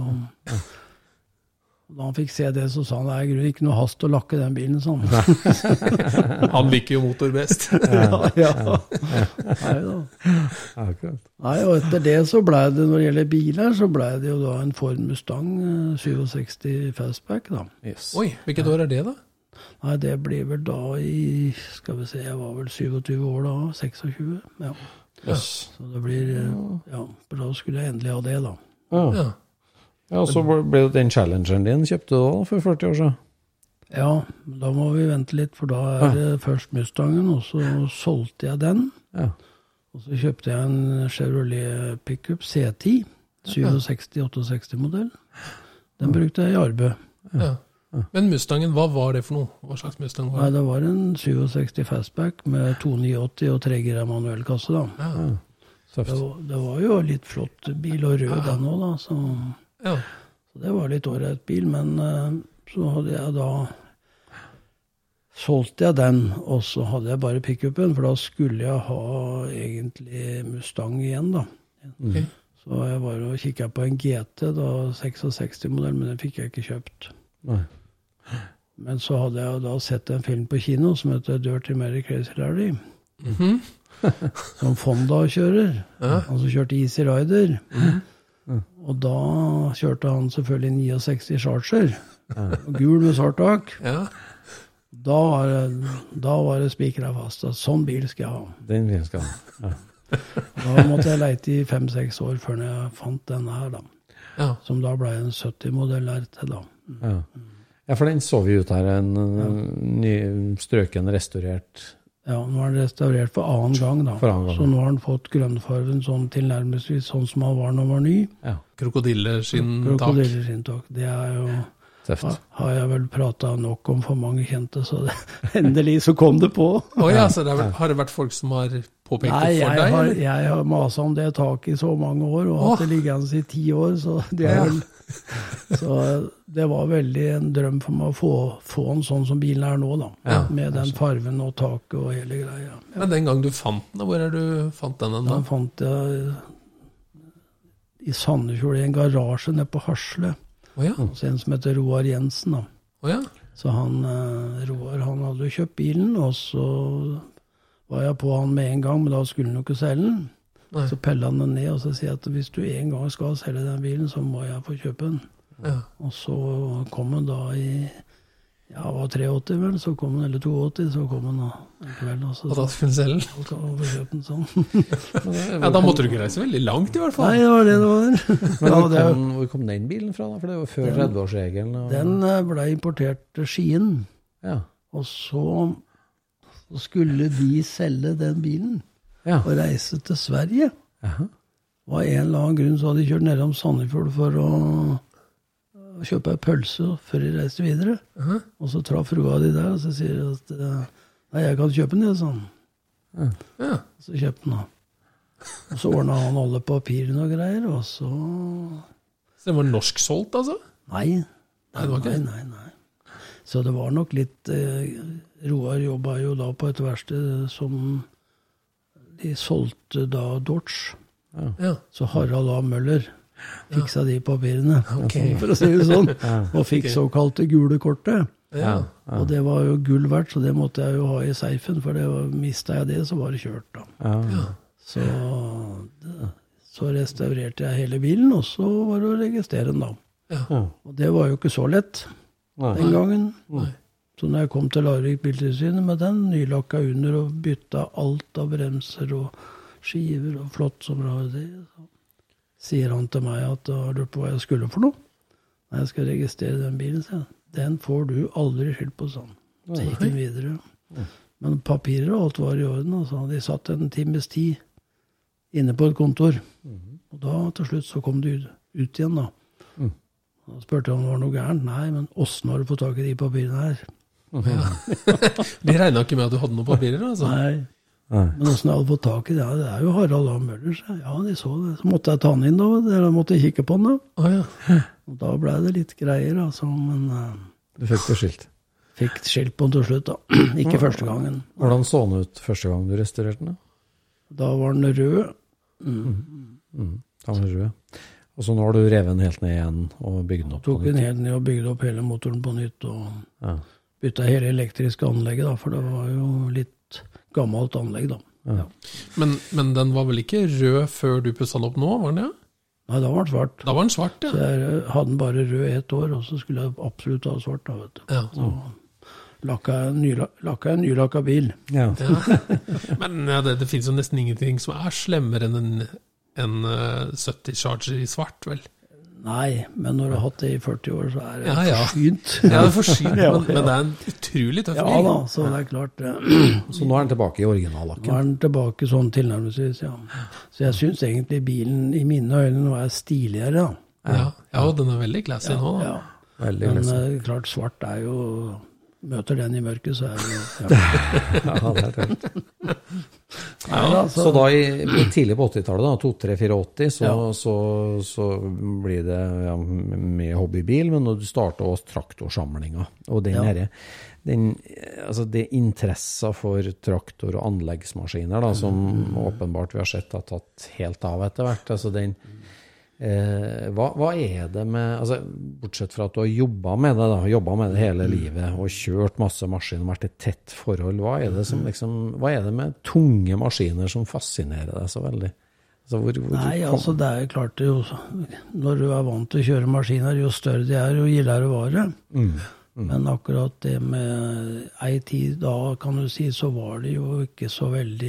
Da han fikk se det, så sa han, det er grunn ikke noe hast å lakke den bilen, sånn. Han liker jo motor best. ja, ja. Nei da. Nei, og etter det så ble det, når det gjelder biler, så ble det jo da en Ford Mustang syttisju Fastback, da. Yes. Oi, hvilket år er det da? Nei, det blir vel da i, skal vi se, jeg var vel syttisju år da, tjueseks, ja. Yes. Så det blir, ja, for da skulle jeg endelig ha det da. Ja. Ja. Ja, så ble det den challengeren din, kjøpte du da for førti år siden? Ja, da må vi vente litt, for da er det først Mustangen, og så solgte jeg den. Ja. Og så kjøpte jeg en Chevrolet Pickup C ti, sekstisju sekstiåtte modell. Den brukte jeg i arbeid. Ja. Men Mustangen, hva var det for noe? Hva slags Mustang var det? Nei, det var en sekstisju Fastback med to nioåtti og tregira manuell kasse da. Ja. Det var, det var jo litt flott bil og rød den også da, så, Ja. så det var litt ålreit bil, men eh, så hadde jeg da, solgte jeg den, og så hadde jeg bare pickupen, for da skulle jeg ha egentlig Mustang igjen da. Ok. Så jeg var og kikket på en G T, da sekstiseks modell, men den fikk jeg ikke kjøpt. Nei. Men så hadde jeg da sett en film på kino som heter Dirty Mary Crazy Larry, Mhm. som Fonda kjører. Ja. Han som kjørte Easy Rider. Og da kjørte han selvfølgelig sekstinis Charger, og gul med svart tak. Ja. Da var det, da var det spikret fast, at sånn bil skal jeg ha. Den bilen skal ha. Ja. Da måtte jeg leite i fem-seks år før jeg fant denne her da. Ja. Som da ble en sytti modell R T da. Ja. Ja, for den så vi ut her, en ja. ny, strøken, restaurert. Ja, nå er den restaurert for annen gang da. For annen gang. Så nå har den fått grønnfarven sånn tilnærmelsesvis sånn som han var når han var ny. Ja. Krokodilleskinn-tak. Krokodilleskinn-tak. Det er jo... Tøft. Ha, har jeg vel pratet nok om for mange kjente, så det, endelig så kom det på. Å ja, så det er, har det vært folk som har påpekt Nei, det for jeg deg? har, eller? jeg har maset om det tak i så mange år, og Åh. hatt det liggende i ti år, så det er vel... Så det var veldig en drøm for meg å få, få en sånn som bilen er nå da. Ja, med den farven og taket og hele greia. Ja. Men den gang du fant den, hvor er du fant den den da? Den fant jeg i Sandefjord i en garasje nede på Harsle. Å ja, Så en som heter Roar Jensen da. å ja. Så han, eh, Roar, han hadde kjøpt bilen, og så var jeg på han med en gang, men da skulle han jo ikke selge den. Nei. Så pellet han den ned, og så sier jeg at hvis du en gang skal selge den bilen, så må jeg få kjøpe den. Ja. Og så kom han da i, ja, det var treogåtti vel, så kom han, eller toogåtti, så kom han da en kveld, og så Og da skulle du selge den? så skal han få kjøpe den sånn. Ja, da måtte du ikke reise veldig langt i hvert fall. Nei, det var det det var. Men Ja, hvor, det, kom, hvor kom den bilen fra da? For det var før tredve-årsregelen. Og... den eh, ble importert til Skien, Ja. og så, så skulle de selge den bilen. Ja. Og reise til Sverige. Aha. Av en eller annen grunn så hadde de kjørt ned om Sandefjord for å, å kjøpe en pølse før de reiste videre. Mhm. Og så traff frua de der, og så sier de at nei, jeg kan kjøpe den, sånn. Ja. Så kjøpte den da. Og så ordnet han alle papirene og greier, og så... Så det var norsk solgt, altså? Nei, Nei, det var ikke nei, det. nei, nei. Så det var nok litt... Eh, Roar jobbet jo da på et verksted som... De solgte da Dodge. Ja. Så Harald A. Møller fiksa de papirene, Ok. for å si det sånn, og fikk såkalte gule kortet. Ja. Og det var jo gull verdt, så det måtte jeg jo ha i seifen, for det var, mistet jeg det, så var det kjørt da. Ja. Så, det, så restaurerte jeg hele bilen, og så var det å registrere den da. Ja. Og det var jo ikke så lett Nei. den gangen. Nei. Så når jeg kom til Larvik Biltilsynet med den, nylakka under og bytta alt av bremser og skiver og flott som bra det, så sier han til meg at da lurte på hva jeg skulle for noe. Nei, jeg skal registrere den bilen, sier jeg. Den får du aldri skyld på, sånn. Så gikk den videre. Men papirer og alt var i orden, altså. De satt en times tid inne på et kontor. Og da til slutt så kom de ut, ut igjen da. Da spurte jeg om det var noe gærent. Nei, men hvordan har du fått tak i de papirene her? Ja. De regnet ikke med at du hadde noen papirer, altså? Nei. Nei. Men hvordan jeg hadde fått tak i det? Ja, det er jo Harald A. Møller. Så. Ja, de så det. Så måtte jeg ta den inn da. Eller måtte jeg kikke på den da. Å ja. Og da ble det litt greier, altså. Men uh, Du fikk det skilt. fikk skilt på den til slutt da. Ikke første gangen. Hvordan så den ut første gang du restaurerte den? Da? Da var den rød. Mm. Mm. Den var rød. Og så nå har du revet den helt ned igjen og bygd den opp Tok på den nytt. helt ned og bygde opp hele motoren på nytt. Og Ja. bytta hele elektriske anlegget da, for det var jo litt gammelt anlegg da. Ja. Men, men den var vel ikke rød før du pusset den opp nå, var den det? Nei, da var den svart. Da var den svart, Så ja. jeg hadde den bare rød ett år, og så skulle jeg absolutt ha svart da, vet du. Ja. Så lakka jeg en nyla- lakka jeg en nylakka bil. Ja. Ja. Men ja, det, det finnes jo nesten ingenting som er slemmere enn en, en uh, sytti Charger i svart, vel? Nei, men når du har hatt det i førti år, så er det Ja, ja. forsynt. Ja, det er forsynt, Ja, men, ja. men det er en utrolig tøff Ja bil. da, så det er klart. eh, Så nå er den tilbake i Nå originallakken. er den tilbake sånn tilnærmelsesvis, ja. Så jeg synes egentlig bilen i mine øyne nå er stiligere, da. Ja, ja, og den er veldig classy nå. Da. Ja. Veldig Men glede. eh, klart, svart er jo... Møter den i mørket, så er det jo... Ja. Ja, det er tøft. Nei, da, Så da i, i tidlig på åttitallet, da, to tre fire åtti, så, Ja. så, så blir det ja, med hobbybil, men når du starter også traktorsamlinga, og den Ja. herre, den, altså det interesser for traktor- og anleggsmaskiner, da, som åpenbart vi har sett har tatt helt av etter hvert, altså den, eh, hva, hva er det med, altså, bortsett fra at du har jobbet med det da, jobbet med det hele livet, og kjørt masse maskiner, vært et tett forhold, hva er det som liksom, hva er det med tunge maskiner som fascinerer deg så veldig? Altså, hvor, hvor Nei, kom- altså det er jo klart det jo, når du er vant til å kjøre maskiner, jo større de er, jo gildere var det. Mm, Men akkurat det med ei tid da, kan du si, så var det jo ikke så veldig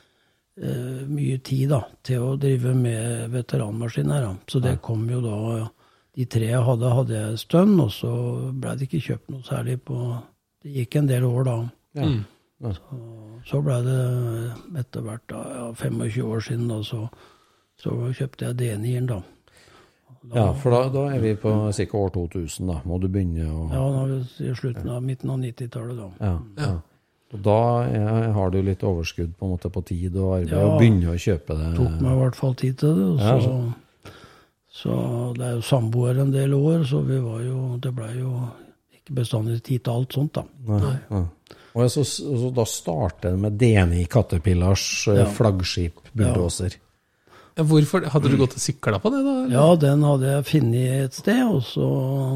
eh, mye tid da, til å drive med veteranmaskiner. Da. Så det kom jo da, de tre jeg hadde, hadde jeg en stund, og så ble det ikke kjøpt noe særlig på, det gikk en del år da. Ja. Mm. Så, så ble det etter hvert da, ja, tjuefem år siden da, så, så kjøpte jeg D ni-en da. Da- Ja, for da, da er vi på cirka år to tusen da, må du begynne å... Ja, da er vi i slutten av midten av nittitallet da. Ja, ja. Og da er, har du litt overskudd på en måte på tid og arbeid, Ja. og begynner å kjøpe det. Tok meg i hvert fall tid til det, og Ja, så, så det er jo samboer en del år, så vi var jo, det ble jo ikke bestandig tid til alt sånt da. Nei. Ja. Og så, så da starter det med D ni Caterpillars eh, Ja. flagskip bulldozer. Ja, hvorfor, hadde du gått og siklet på det da? eller? Ja, den hadde jeg funnet et sted, og så...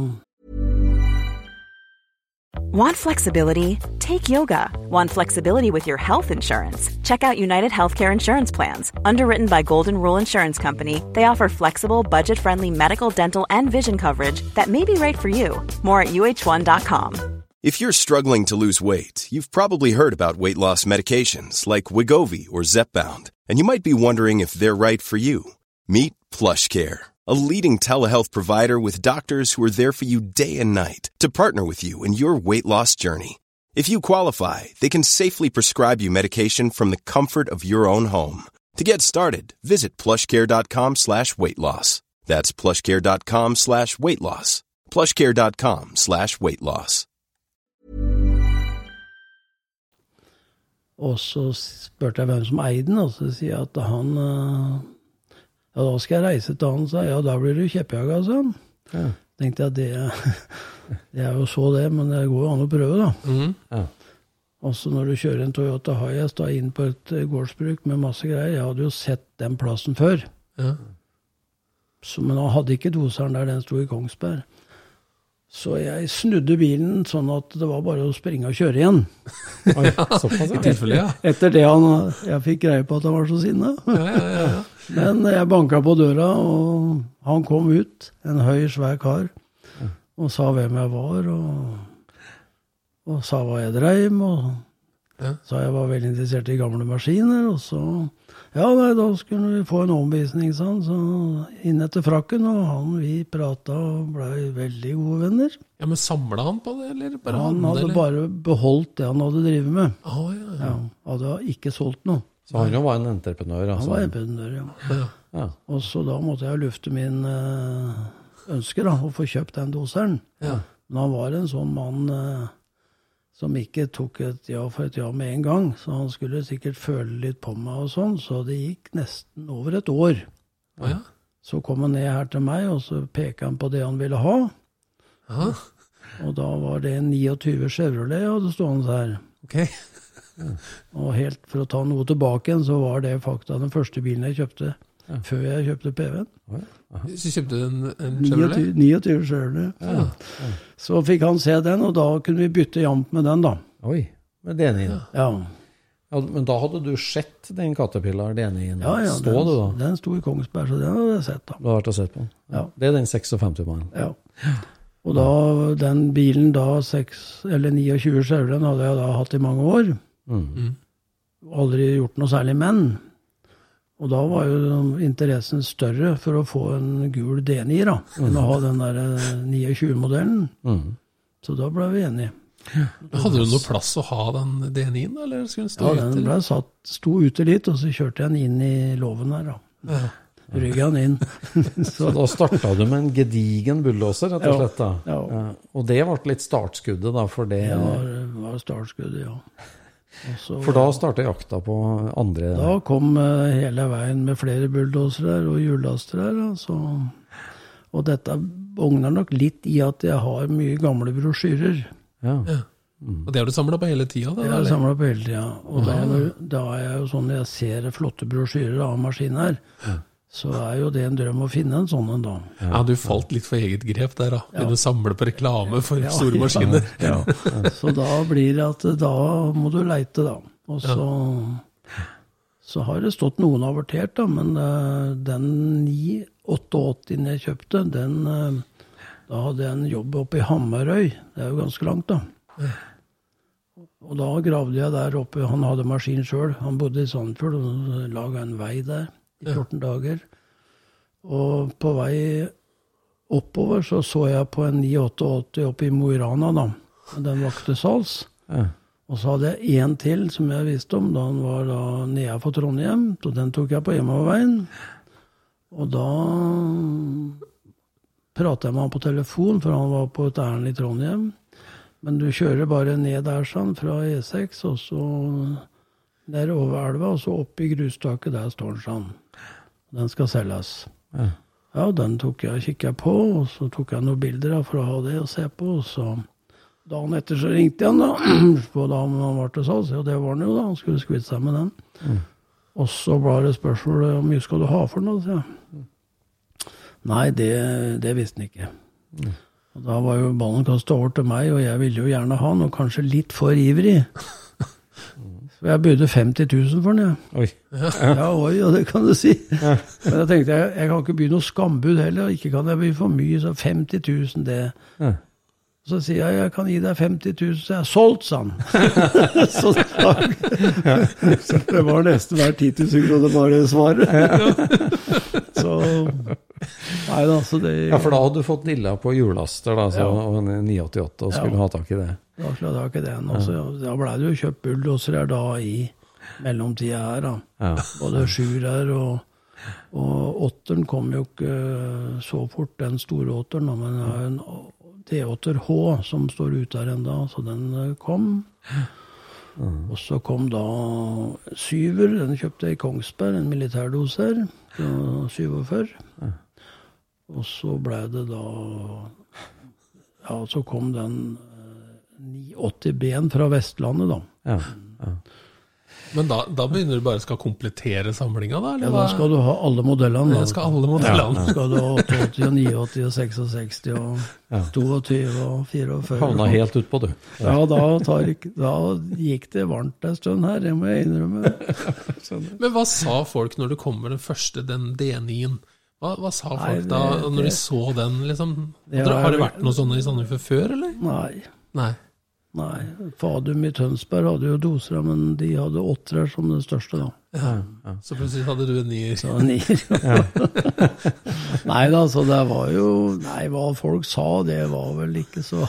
Want flexibility? Take yoga. Want flexibility with your health insurance? Check out United Healthcare Insurance Plans. Underwritten by Golden Rule Insurance Company, they offer flexible, budget-friendly medical, dental, and vision coverage that may be right for you. More at U H one dot com. If you're struggling to lose weight, you've probably heard about weight loss medications like Wegovy or Zepbound, and you might be wondering if they're right for you. Meet PlushCare, a leading telehealth provider with doctors who are there for you day and night to partner with you in your weight loss journey. If you qualify, they can safely prescribe you medication from the comfort of your own home. To get started, visit plushcare.com slash weight loss. That's plushcare.com slash weight loss. plushcare.com slash weight loss. Og så spurte jeg hvem som eide den, og så sier jeg at han... eh, Ja, da skal jeg reise til han, sa jeg. Ja, da blir du kjeppjaga, sa han. Ja. Tenkte jeg, det, det er jo så det, men det går jo an å prøve, da. Mhm. Ja. Også når du kjører en Toyota Hiace da inn på et eh, gårdsbruk med masse greier, jeg hadde jo sett den plassen før. Ja. Så, men han hadde ikke doseren der, den sto i Kongsberg. Så jeg snudde bilen sånn at det var bare å springe og kjøre igjen. Oi, såpass, I ja. tilfelle, ja. Etter det han, jeg fikk greie på at han var så sinne. Ja, ja, ja, ja. Men jeg banket på døra, og han kom ut, en høy, svær kar, og sa hvem jeg var, og, og sa hva jeg drev med, og Ja. sa jeg var veldig interessert i gamle maskiner, og så, ja, nei, da skulle vi få en omvisning, sa han, så inn etter frakken, og han, vi pratet og ble veldig gode venner. Ja, men samlet han på det, eller bare Han han, hadde eller? bare beholdt det han hadde drivet med. Å, ja, ja. Ja, hadde ikke solgt noe. Så han jo var en entreprenør. Han Altså. var entreprenør, ja. Ja. Ja. Og så da måtte jeg lufte min eh, ønske da, å få kjøpt den doseren. Ja. Men han var en sånn mann eh, som ikke tok et ja for et ja med en gang, så han skulle sikkert føle litt på meg og sånn, så det gikk nesten over et år. Å, ja. Så kom han ned her til meg, og så pekte han på det han ville ha, Ja. og da var det en tjueni Chevrolet jeg hadde stående her. Ok. Og helt for å ta noe tilbake igjen, så var det faktisk den første bilen jeg kjøpte, før jeg kjøpte P V-en. Så kjøpte du en, en Chevrolet? tjueni Chevrolet. Ja. Så fikk han se den, og da kunne vi bytte jamt med den da. Oi, med D ni. Ja. Ja, Ja, men da hadde du sett den Caterpillar D ni-en. ja, ja Stå den, du da? den sto i Kongsberg, så den hadde jeg sett da. Du har vært og sett på den? Ja. Det er den seksogfemti-mannen. Ja. Og da, den bilen da, seks, eller tjueni Chevrolet, hadde jeg da hatt i mange år. Mm. Aldri gjort noe særlig menn. Og da var jo interessen større for å få en gul D ni da, enn å ha den der tjueni-modellen. Mm. Så da ble vi enige. Hadde du noe plass å ha den D ni-en, eller skulle den stå ute? Ja, den ble satt, sto ute litt, og så kjørte jeg den inn i låven her da. Ja. Rygget den inn. Så da startet du med en gedigen bulldoser, rett og slett da? Ja. Ja. Og det ble litt startskuddet da, for det? Ja, det var startskuddet, ja. Så, for da startet jakta på andre? Da kom uh, hele veien med flere bulldosere og hjullaster her. Altså. Og dette ogner nok litt i at jeg har mye gamle brosjyrer. Ja. Ja. Mm. Og det har du samlet på hele tiden? Da, det har jeg samlet på hele tiden. Og da, da er jeg jo sånn, når jeg ser flotte brosjyrer av maskinen her, ja. Så er jo det en drøm å finne en sånn en da. Ja, du falt litt for eget grep der da. Ja. Du samler på reklame for ja, store maskiner. Ja, ja. Så da blir det at da må du leite da. Og så, ja. Så har det stått noen avertert da, men uh, den ni åttiåtte jeg kjøpte, den, uh, da hadde jeg en jobb oppe i Hamarøy. Det er jo ganske langt da. Ja. Og da gravde jeg der oppe, han hadde maskin selv, han bodde i Sandfjord og laget en vei der. I fjorten dager. Og på vei oppover så så jeg på en ni åttiåtte oppe i Mo i Rana da. Den var ikke til salgs. Ja. Og så hadde jeg en til som jeg visste om, da han var da nede for Trondheim. Så den tok jeg på hjemoverveien. Og da pratet jeg med han på telefon, for han var på et ærend i Trondheim. Men du kjører bare ned der sånn, fra E seks, og så ned over elva, og så opp i grustaket, der står den sånn. Den skal selges. Ja. Ja, den tok jeg og kikket på, og så tok jeg noen bilder for å ha det å se på, og så dagen etter så ringte jeg da, på da han var til salgs, og det var han jo da, han skulle skvitte seg med den. Mm. Og så var det spørsmål, hvor mye skal du ha for noe, så jeg. Nei, det, det visste han ikke. Mm. Og da var jo ballen kastet over til meg, og jeg ville jo gjerne ha noe, kanskje litt for ivrig. Så jeg bydde femti tusen for den, ja. Oi. Ja, oi, ja, det kan du si. Ja. Men jeg tenkte, jeg, jeg kan ikke by noe skambud heller, ikke kan jeg by for mye, så femti tusen det. Ja. Så sier jeg, jeg kan gi deg femti tusen, så jeg har solgt, sa han. Så, ja. Så det var nesten hver ti tusen kroner bare svaret. Ja. Så, nei da, så det... Ja, for da hadde du fått dilla på hjullaster da, så, ja. Og ni åttiåtte, og skulle ja. Ha tak i det. Da skulle jeg ha tak i det. Også, ja. Da ble det jo kjøpt bulldoser her da i mellomtida her da. Ja. Både sjuer her og, og åtteren kom jo ikke så fort, den store åtteren, men det er en T åtte H som står ute her enda, så den kom. Mm. Og så kom da syver, den kjøpte jeg i Kongsberg, en militærdoser, syvogfyrre. Mm. Og så ble det da, ja, så kom den ni åtti B-en fra Vestlandet da. Ja, ja. Men da, da begynner du bare skal komplettere samlingen da? Eller? Ja, da skal du ha alle modellene da. Jeg skal alle modellene. Ja, skal du ha åttiåtte og ni åtti og seksogseksti og ja. tjueto og fireogfyrre. Havna helt ut på du. Ja, da, tar, da gikk det varmt en stund her, det må jeg innrømme. Men hva sa folk når det kommer den første, den D ni-en? Hva, hva sa folk Nei, det, da, når de så den liksom? Ja, har det vært noe sånne i Sandefjord før, eller? Nei. Nei. Nei, Fadum i Tønsberg hadde jo doser, men de hadde åttere som den største da. Ja, ja. Så plutselig hadde du en nier. Så en nier, ja. Nei da, så det var jo, nei, hva folk sa, det var vel ikke så...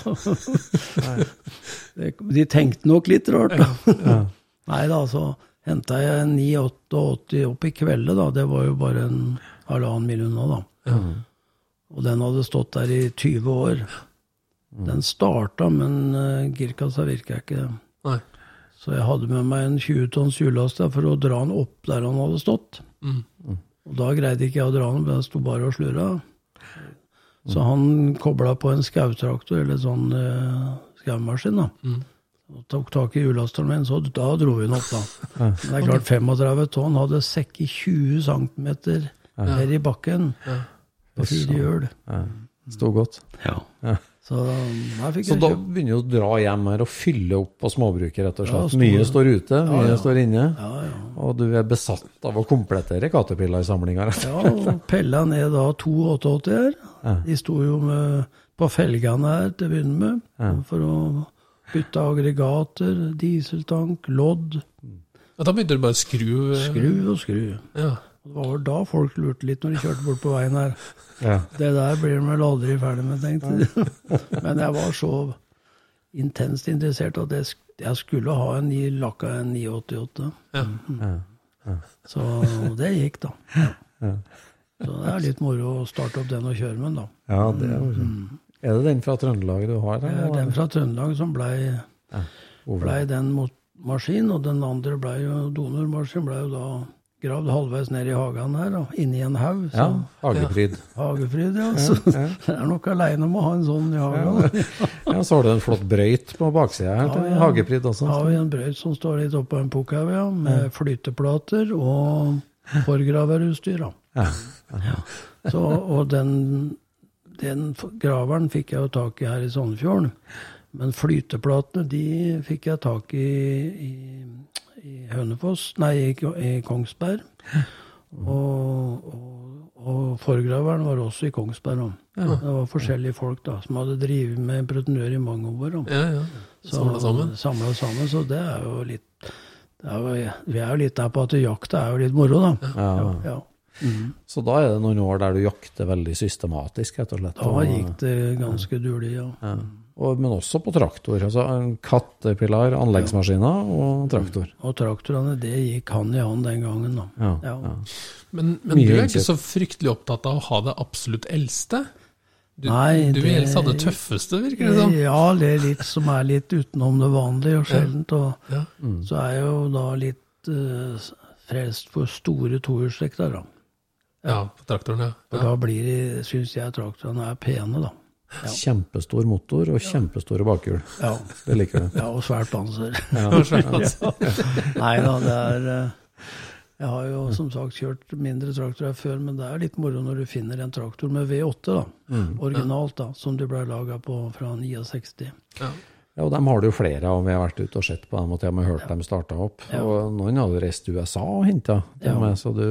de tenkte nok litt rart da. Ja. Nei da, så hentet jeg en ni åtti opp i kveldet da, det var jo bare en halvannen million da. Ja. Og den hadde stått der i tjue år. Den startet, men uh, girkassa virket ikke. Nei. Så jeg hadde med meg en tjue tons hjullaster for å dra den opp der han hadde stått. Mm. Mm. Og da greide ikke jeg å dra den, men jeg stod bare og slurra. Så mm. han koblet på en skautraktor, eller sånn uh, skaumaskin da. Mm. Og tok tak i hjulasteren min, så da dro vi den opp da. Men det er klart trettini tonn, hadde sekk i tjue centimeter her i bakken. Ja. På fire hjul. Ja. Stod godt. Ja. Ja. Så, så da begynner du å dra hjem her og fylle opp på småbruket, rett og slett. Ja, mye står ute, mye ja, ja. Står inne. Ja, ja. Og du er besatt av å komplettere Caterpillar i samlinger. Ja, og pellet ned da to åttiåtte her. Ja. De stod jo med, på felgene her til å begynne med, ja. For å bytte aggregater, dieseltank, lodd. Ja, da begynte du bare skru? Skru og skru. Ja. Det var vel da folk lurte litt når de kjørte bort på veien her. Ja. Det der blir de vel aldri ferdig med, tenkte de. Men jeg var så intenst interessert at jeg, jeg skulle ha en ny lakka, en ni åttiåtte. Ja. Mm. Ja. Ja. Så det gikk da. Ja. Ja. Så det er litt moro å starte opp den og kjøre med den da. Ja, det er jo sånn. Er det den fra Trøndelag du har? Det er den fra Trøndelag som ble, ja. ble den maskin, og den andre ble jo, donormaskin ble jo da gravd halvveis ned i hagen her, og inne i en haug. Ja, hagefryd. Ja, hagefryd, ja. Så ja, ja. Det er nok alene om å ha en sånn i hagen. Ja, ja, så har du en flott brøyt på baksida her til ja, hagefryd også. Ja, vi har en brøyt som står litt oppe på en pukhaug, ja, med ja. flyteplater og forgraverutstyr, da. Ja. Ja. Så, og den, den graveren fikk jeg jo tak i her i Sandefjorden, men flyteplatene, de fikk jeg tak i, i i Hønefoss, nei, i, i Kongsberg, og, og, og forgraveren var også i Kongsberg. Ja. Det var forskjellige folk da, som hadde drivet med entreprenør i mange år. Da. Ja, ja. Samlet sammen. Samlet sammen, så det er jo litt, det er jo, vi er jo litt der på at jakta er jo litt moro da. Ja. Ja, ja. Mm. Så da er det noen år der du jakter veldig systematisk, rett og slett. Da gikk det ganske dårlig, ja. Ja. Og, men også på traktor, altså en Caterpillar, anleggsmaskiner og traktor. Og traktorene, det gikk han i han den gangen da. Ja, ja. ja. Men, men du er ikke så fryktelig opptatt av å ha det absolutt eldste? Du, Nei, du vil helst ha det tøffeste, virker det som? Ja, det er litt som er litt utenom det vanlige og sjeldent, og ja. Ja. Så er jeg jo da litt uh, frelst for store tohjulstrekter da. Ja, på traktoren, ja. For da blir det, synes jeg traktorene er pene da. Ja. Kjempestor motor og kjempestore bakhjul. Ja. Det liker du. Ja, og svært panser. Ja. Ja. Nei da, det er... Jeg har jo som sagt kjørt mindre traktorer før, men det er litt moro når du finner en traktor med V åtte da, mm. originalt da, som de ble laget på fra sekstini. Ja. Ja, og dem har du jo flere av, vi har vært ute og sett på dem, og til og med hørt ja. dem starte opp. Ja. Og noen har jo reist til U S A og hentet, ja. så du,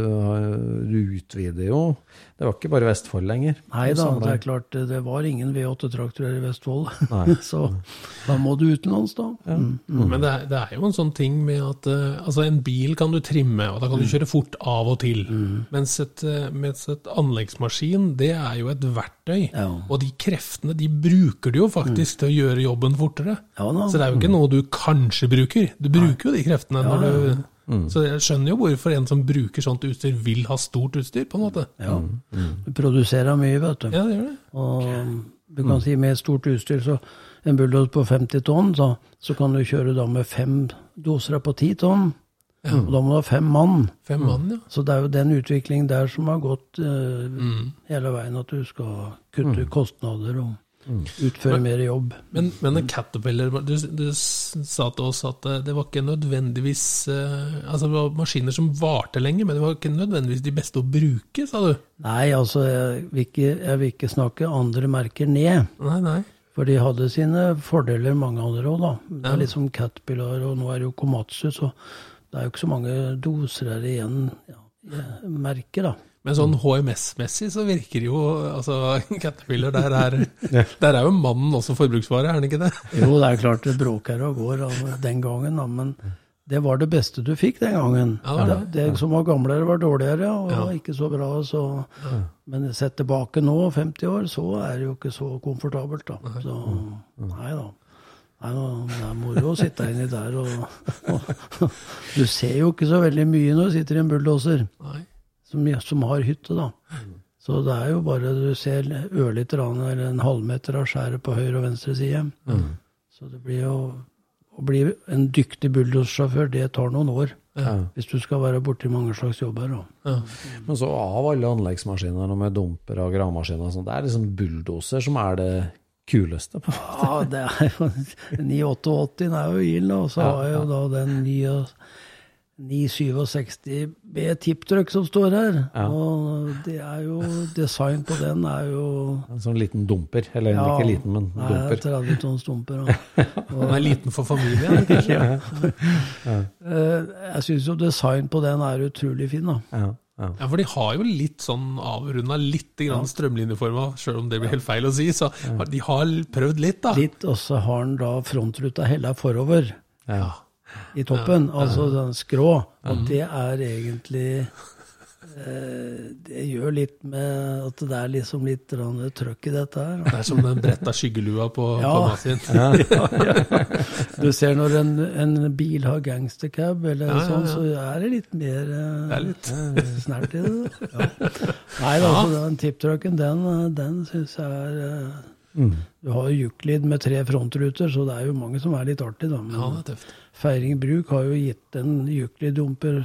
du utvider jo. Det var ikke bare Vestfold lenger. Nei da, det er klart, det var ingen V åtte-traktorer i Vestfold. Så da må du utenlands da. Ja. Mm. Mm. Men det er, det er jo en sånn ting med at uh, altså en bil kan du trimme, og da kan du kjøre fort av og til. Mm. Mens, et, mens et anleggsmaskin, det er jo et verktøy. Ja. Og de kreftene, de bruker du jo faktisk mm. til å gjøre jobben fortere. Ja, så det er jo ikke noe du kanskje bruker. Du bruker jo de kreftene. Når du, mm. Så jeg skjønner jo hvorfor en som bruker sånt utstyr vil ha stort utstyr, på en måte. Ja, mm. du produserer mye, vet du. Ja, det gjør det. Og du kan mm. si med stort utstyr, så en bulldozer på femti tonn, så, så kan du kjøre da med fem doser på ti tonn. Ja. Og da må du ha fem mann. Fem mann, ja. Så det er jo den utviklingen der som har gått uh, mm. hele veien, at du skal kutte mm. kostnader og Mm. utføre men, mer jobb. Men, men en Caterpillar, du, du sa til oss at det var ikke nødvendigvis uh, altså det var maskiner som varte lenge, men det var ikke nødvendigvis de beste å bruke, sa du? Nei, altså jeg vil ikke, jeg vil ikke snakke andre merker ned. Nei, nei. For de hadde sine fordeler, mange andre også da. Det er ja. litt som Caterpillar, og nå er det jo Komatsu, så det er jo ikke så mange doser her igjen ja, merker da. Men sånn H M S-messig så virker jo, altså Caterpillar, der er, der er jo mannen også forbruksvare, er det ikke det? Jo, det er klart det bråker og går den gangen, da, men det var det beste du fikk den gangen. Ja, det, det. det som var gamlere var dårligere, og ja. ikke så bra, så, ja. men sett tilbake nå, femti år, så er det jo ikke så komfortabelt da. Så, nei da. Nei, det er moro å sitte inni der, og, og du ser jo ikke så veldig mye når du sitter i en bulldozer. Nei. Som, som har hytte da. Mm. Så det er jo bare, du ser ørlitt rann, eller en halvmeter av skjæret på høyre og venstre side. Mm. Så det blir jo, å bli en dyktig bulldozsjåfør, det tar noen år. Ja. Hvis du skal være borte i mange slags jobber da. Ja. Men så av alle anleggsmaskiner med dumper og gravmaskiner, sånn, det er liksom bulldozer som er det kuleste på. Ja, det er jo, ni åttiåtte er jo ild, og så ja, har jeg jo ja. da den nye ni syttisju B tipptrykk som står her, ja. og det er jo, design på den er jo... En sånn liten dumper, eller ja, ikke liten, men nei, dumper. Nei, tretti tons dumper. Og, og, den er liten for familien, kanskje? ja. ja. Jeg synes jo design på den er utrolig fin da. Ja. Ja. ja, for de har jo litt sånn avrundet, litt grann ja. strømlinjeformet, selv om det blir helt feil å si, så ja. de har prøvd litt da. Litt, og så har den da frontruta heller forover. Ja. I toppen, ja, altså den skrå, og det er egentlig Det gjør litt med at det er liksom litt trøkk i dette her. Det er som den bretta skyggelua på ja. panna sin. Ja, ja, ja. Du ser når en, en bil har gangstercab eller ja, sånn, ja, ja. Så er det litt mer det er litt. Snert i det. Ja. Nei, ja. Altså, den tipptrucken, den, den synes jeg er... Mm. Du har jo Euclid med tre frontruter, så det er jo mange som er litt artig da. Men ja, det er tøft. Feiring Bruk har jo gitt en Euclid-dumper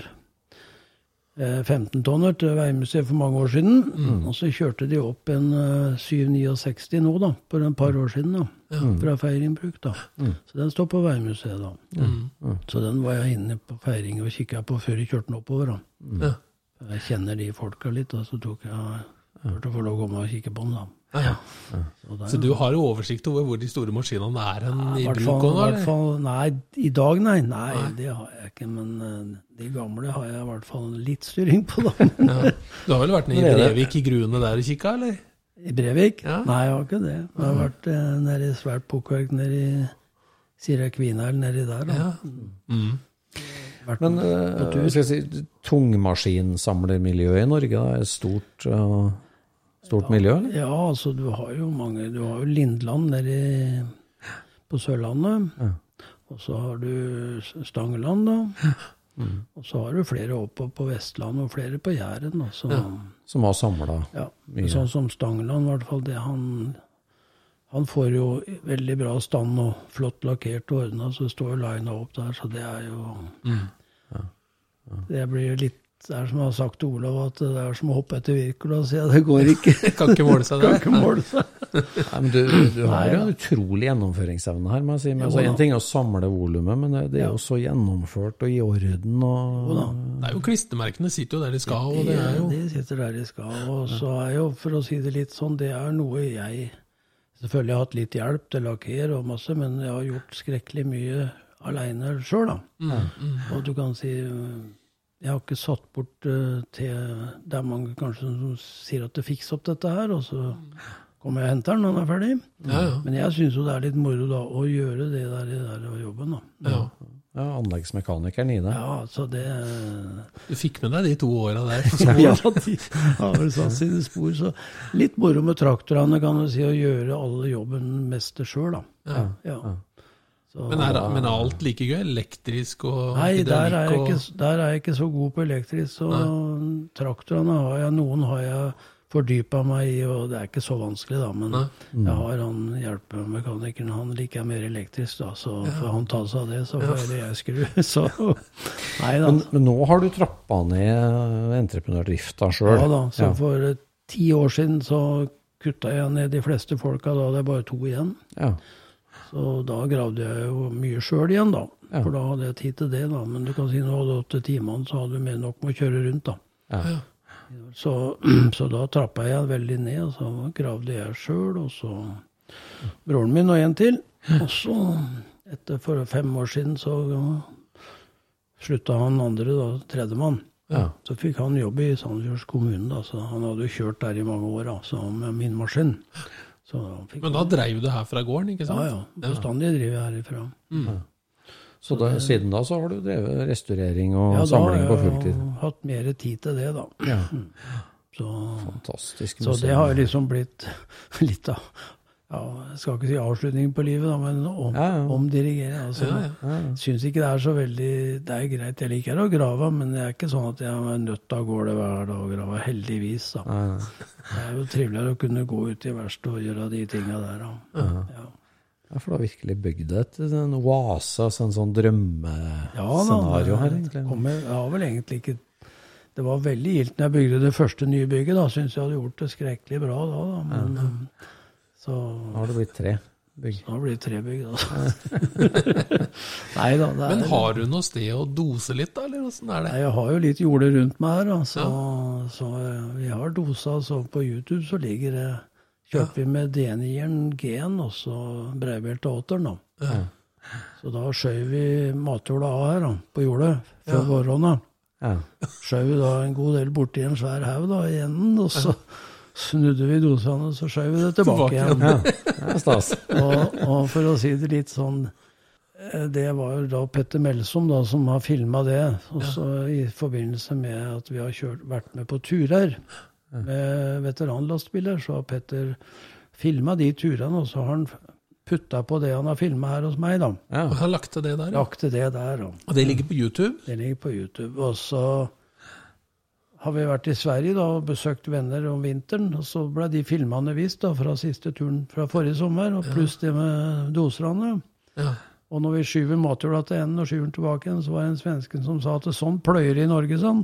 femten tonner til Veimuseet for mange år siden, mm. og så kjørte de opp en uh, syv seksti nå da, på en par år siden da, mm. fra Feiring Bruk da. Mm. Så den står på Veimuseet da. Mm. Mm. Så den var jeg inne på Feiring og kikket på før jeg kjørte den oppover da. Mm. Ja. Jeg kjenner de folka litt, og så tok jeg, jeg hørte å få lov å komme og kikke på den da. Ja, ja. Ja. Så, der, så du har jo oversikt over hvor de store maskinene er en ja, i bruk også, eller? Fall, nei, i dag nei. nei, nei, det har jeg ikke, men uh, de gamle har jeg i hvert fall litt styring på da. Ja. Du har vel vært nede i Brevik i gruene der og kikket, eller? I Brevik? Ja. Nei, jeg har ikke det. Jeg har vært uh, nede i svært pukkverk, nede i Sira Kvinel, nede der da. Ja. Mm. Men uh, skal jeg si, tungmaskinsamlermiljøet i Norge da, er stort... Uh, Stort miljø, eller? Ja, altså du har jo mange, du har jo Lindland nede i, på Sørlandet, ja. Og så har du Stangeland da, mm. Og så har du flere oppe på Vestland og flere på Jæren. Altså, ja. Som har samlet ja, mye. Sånn som Stangeland, i hvert fall det han, han får jo veldig bra stand og flott lakkert og ordnet, så står jo linet opp der, så det er jo, mm. ja. Ja. Det blir jo litt, det er som jeg har sagt til Olav, at det er som å hoppe etter virkel, og si at det går ikke. Kan ikke måle seg det. Kan ikke måle seg. Nei, men du, du har jo en utrolig gjennomføringsevne her, må jeg si. Men, altså, en ting er å samle volumet, men det, det er jo så gjennomført og i orden. Og... Det er jo klistremerkene sitter jo der de skal, og det er jo... De sitter der de skal, og så er jo, for å si det litt sånn, det er noe jeg... Selvfølgelig har hatt litt hjelp til lakker og masse, men jeg har gjort skrekkelig mye alene selv da. Mm, mm. Og du kan si... Jeg har ikke satt bort uh, til, det er mange kanskje som sier at det fikser opp dette her, og så kommer jeg og henter den når den er ferdig. Ja, ja. Men jeg synes jo det er litt moro da, å gjøre det der i der jobben da. Ja, ja anleggsmekanikeren i det. Ja, så det... Du fikk med deg de to årene der på skolen. Ja, de har vel satt sine spor, så litt moro med traktorene kan du si, å gjøre alle jobben mest selv da. Ja, ja. ja. Så, men, er, men er alt like gøy? Elektrisk og nei, der er, jeg og... ikke, der er jeg ikke så god på elektrisk, så nei. Traktorene har jeg, noen har jeg fordypet meg i, og det er ikke så vanskelig da, men mm. jeg har han hjelpemekanikeren, han liker mer elektrisk da, så ja. For han tar seg av det, så får ja. Jeg skru, så nei da. Men, men nå har du trappet ned entreprenørdrifta selv? Ja da, så ja. For uh, ti år siden så kuttet jeg ned de fleste folka, da det er bare to igjen. Ja. Så da gravde jeg jo mye selv igjen da, ja. For da hadde jeg tid til det da, men du kan si nå hadde åtte timene, så hadde du mer nok med å kjøre rundt da. Ja. Så, så da trappet jeg veldig ned, og så gravde jeg selv, og så broren min og en til, og så etter for fem år siden så sluttet han andre da, tredjemann. Ja. Så fikk han jobb i Sandefjords kommune da, så han hadde kjørt der i mange år da, så med min maskin. Men da drev du her fra gården, ikke sant? Ja, ja. Bestandig driver jeg herifra. Mm. Ja. Så da, siden da så har du drevet restaurering og ja, samling på fulltid? Ja, da har jeg hatt mer tid til det da. Ja. Så, fantastisk. Så det har liksom blitt litt av, ja, jeg skal ikke si avslutning på livet da, men om, ja, ja. Omdirigere. Altså, ja, ja. Jeg synes ikke det er så veldig, det er greit, jeg liker å grave, men det er ikke sånn at jeg er nødt til å gå det hver dag og grave, heldigvis da. Ja, ja. Det er jo triveligere å kunne gå ut i verst og gjøre de tingene der da. Ja. Ja. Ja, for du har virkelig bygd et en oase, altså en sånn drømmescenario ja, her egentlig. Kommer, jeg har vel egentlig ikke, det var veldig gildt når jeg bygde det første nye bygget da, synes jeg hadde gjort det skrekkelig bra da, da. Men ja. Så nå har det blitt tre bygg. Nå har det blitt tre bygg, altså. Nei da. Det er, men har du noe sted å dose litt, da, eller hvordan er det? Nei, jeg har jo litt jorde rundt meg her, da, så, ja. Så vi har dosa, så på YouTube så ligger det, kjøper ja. Vi med D N-ieren G-en, og så Breibelte åtteren, da. Ja. Så da skjøv vi matjorda av her, da, på jordet, før ja. Vårråna. Ja. Skjøv vi da en god del bort i en svær haug, da, i enden, og så... Ja. Snudde vi dosene, og så skjøv vi det tilbake, tilbake igjen. Ja, det er stas. og, og for å si det litt sånn, Det var jo da Petter Melsom da, som har filmet det, også ja. I forbindelse med at vi har kjørt, vært med på turer med veteranlastbiler, så har Petter filmet de turene, og så har han puttet på det han har filmet her hos meg da. Ja. Og har lagt til det der? Ja. Lagt til det der. Da. Og det ligger på YouTube? Det ligger på YouTube, og så har vi vært i Sverige da, og besøkt venner om vinteren, og så ble de filmene vist da, fra siste turen fra forrige sommer, og pluss det med dosrene. Ja. Og når vi skyver matjorda til enden og skyver den tilbake igjen, så var det en svensken som sa at det sånn pløyer i Norge, sånn.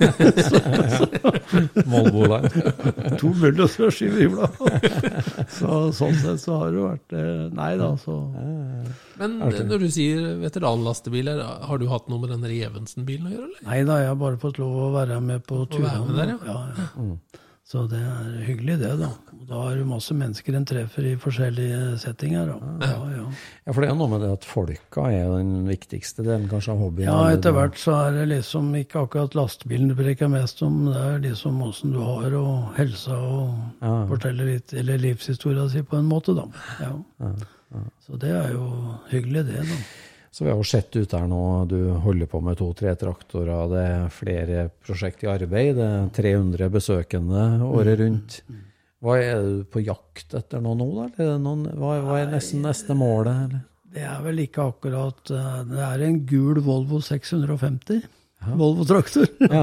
Målbolag. To muller og så skyver jorda. Så sånn sett så har det vært, nei da, så... Men når du sier veteranlastebiler, har du hatt noe med den Evensen-bilen å gjøre, eller? Nei da, jeg har bare fått lov å være med på turen. Der, ja. Ja, ja. Mm. Så det er hyggelig det da. Og da er det masse mennesker en treffer i forskjellige settinger. Da. Ja, ja. Ja, for det er noe med det at folka er den viktigste delen kanskje av hobbyen. Ja, etter hvert så er det liksom ikke akkurat lastbilen du preker mest om, det er liksom hvordan du har og helsa og ja. Forteller litt, eller livshistoria si på en måte da. Ja. Ja, ja. Så det er jo hyggelig det da. Så vi har jo sett ut her nå, du holder på med to-tre traktorer, det er flere prosjekt i arbeid, det er tre hundre besøkende året rundt. Hva er du på jakt etter nå nå da? Er det noen, hva, hva er nesten neste målet? Eller? Det er vel ikke akkurat, det er en gul Volvo seks hundre femti, ja. Volvo-traktor. Ja.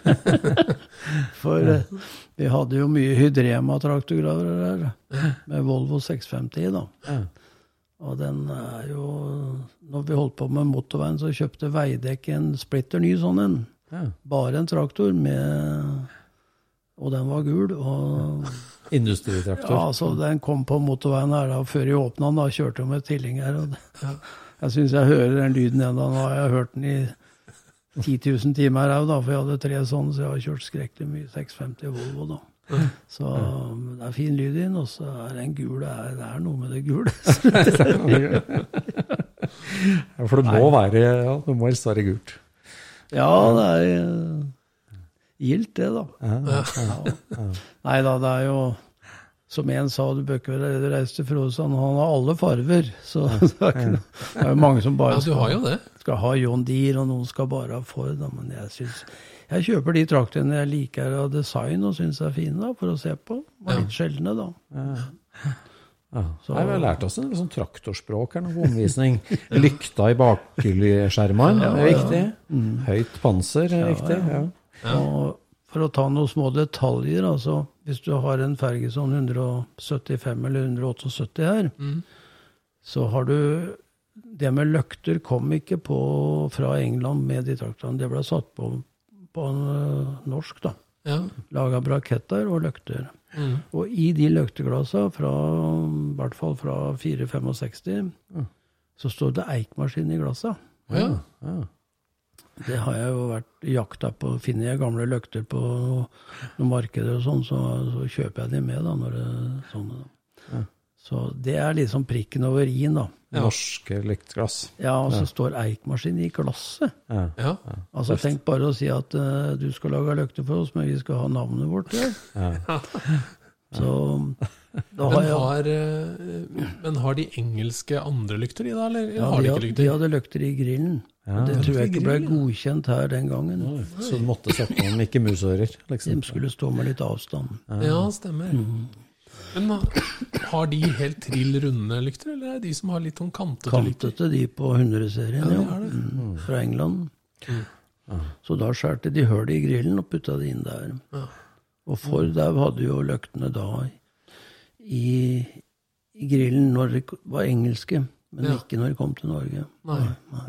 For ja. Vi hadde jo mye Hydrema-traktorgraver der, med Volvo seks femti da. Ja. Og den er jo, når vi holdt på med motorveien, så kjøpte Veidekk en splitter ny sånn en. Ja. Bare en traktor med, og den var gul. Og, industritraktor? Ja, så den kom på motorveien her da, før jeg åpnet den da, kjørte jeg med tilling her. Og det, ja. Jeg synes jeg hører den lyden enda, nå har jeg hørt den i ti tusen timer her da, for jeg hadde tre sånne, så jeg har kjørt skrekkelig mye seks femti Volvo da. Så det er fin lyd inn, og så er den gule, det er noe med det gule. Ja, for det må Nei. Være, ja, det må helst være gult. Ja, det er gildt det da. Ja, ja, ja. Nei da, det er jo, som en sa, du bør ikke reise til Frosan, han har alle farver, så det er, ikke, det er jo mange som bare ja, du har jo det. Skal, skal ha John Deere, og noen skal bare ha Ford, da, men jeg synes... Jeg kjøper de traktorene jeg liker av design og synes er fine da, for å se på. Det er litt sjeldne da. Ja. Ja. Så, vi har lært oss en sånn traktorspråk her, noen omvisning. Lykta i bakskjermen ja, er viktig. Ja. Høyt panser er ja, viktig. Ja. Ja. Og for å ta noen små detaljer, altså, hvis du har en ferge sånn ett hundre syttifem eller ett hundre syttiåtte her, mm. så har du... Det med løkter kom ikke på fra England med de traktorene. Det ble satt på på en, uh, norsk da. Ja. Laget braketter og løkter. Mm. Og i de løkteglassene, fra, i hvert fall fra fire femogseksti, mm. så står det eikmaskin i glasset. Ja. Ja. Det har jeg jo vært i jakta på. Finner jeg gamle løkter på noen markeder og sånn, så, så kjøper jeg de med da, når det er sånne da. Ja. Så det er liksom prikken over i-en da. Ja. Norske lyktglass. Ja, og så ja. Står eikmaskin i glasset. Ja. Ja. Altså tenk bare å si at uh, du skal lage lykter for oss, men vi skal ha navnet vårt der. Ja. Så da har men, jeg... har, uh, men har de engelske andre lykter i da, eller ja, har de, de ikke lykter? De hadde lykter i grillen. Ja. Det tror jeg ikke ble godkjent her den gangen. Oi. Så du måtte sette noen ikke musører? Liksom. De skulle stå med litt avstand. Ja, ja stemmer. Mm. Men har de helt trill runde lykter, eller er de som har litt sånn kantete lykter? Kantete, de på hundre-serien, ja. ja. Mm. Fra England. Mm. Ja. Så da skjærte de høl i grillen og putta det inn der. Ja. Og for der hadde jo løktene da i, i grillen når det var engelske, men ja. Ikke når det kom til Norge. Nei. Nei.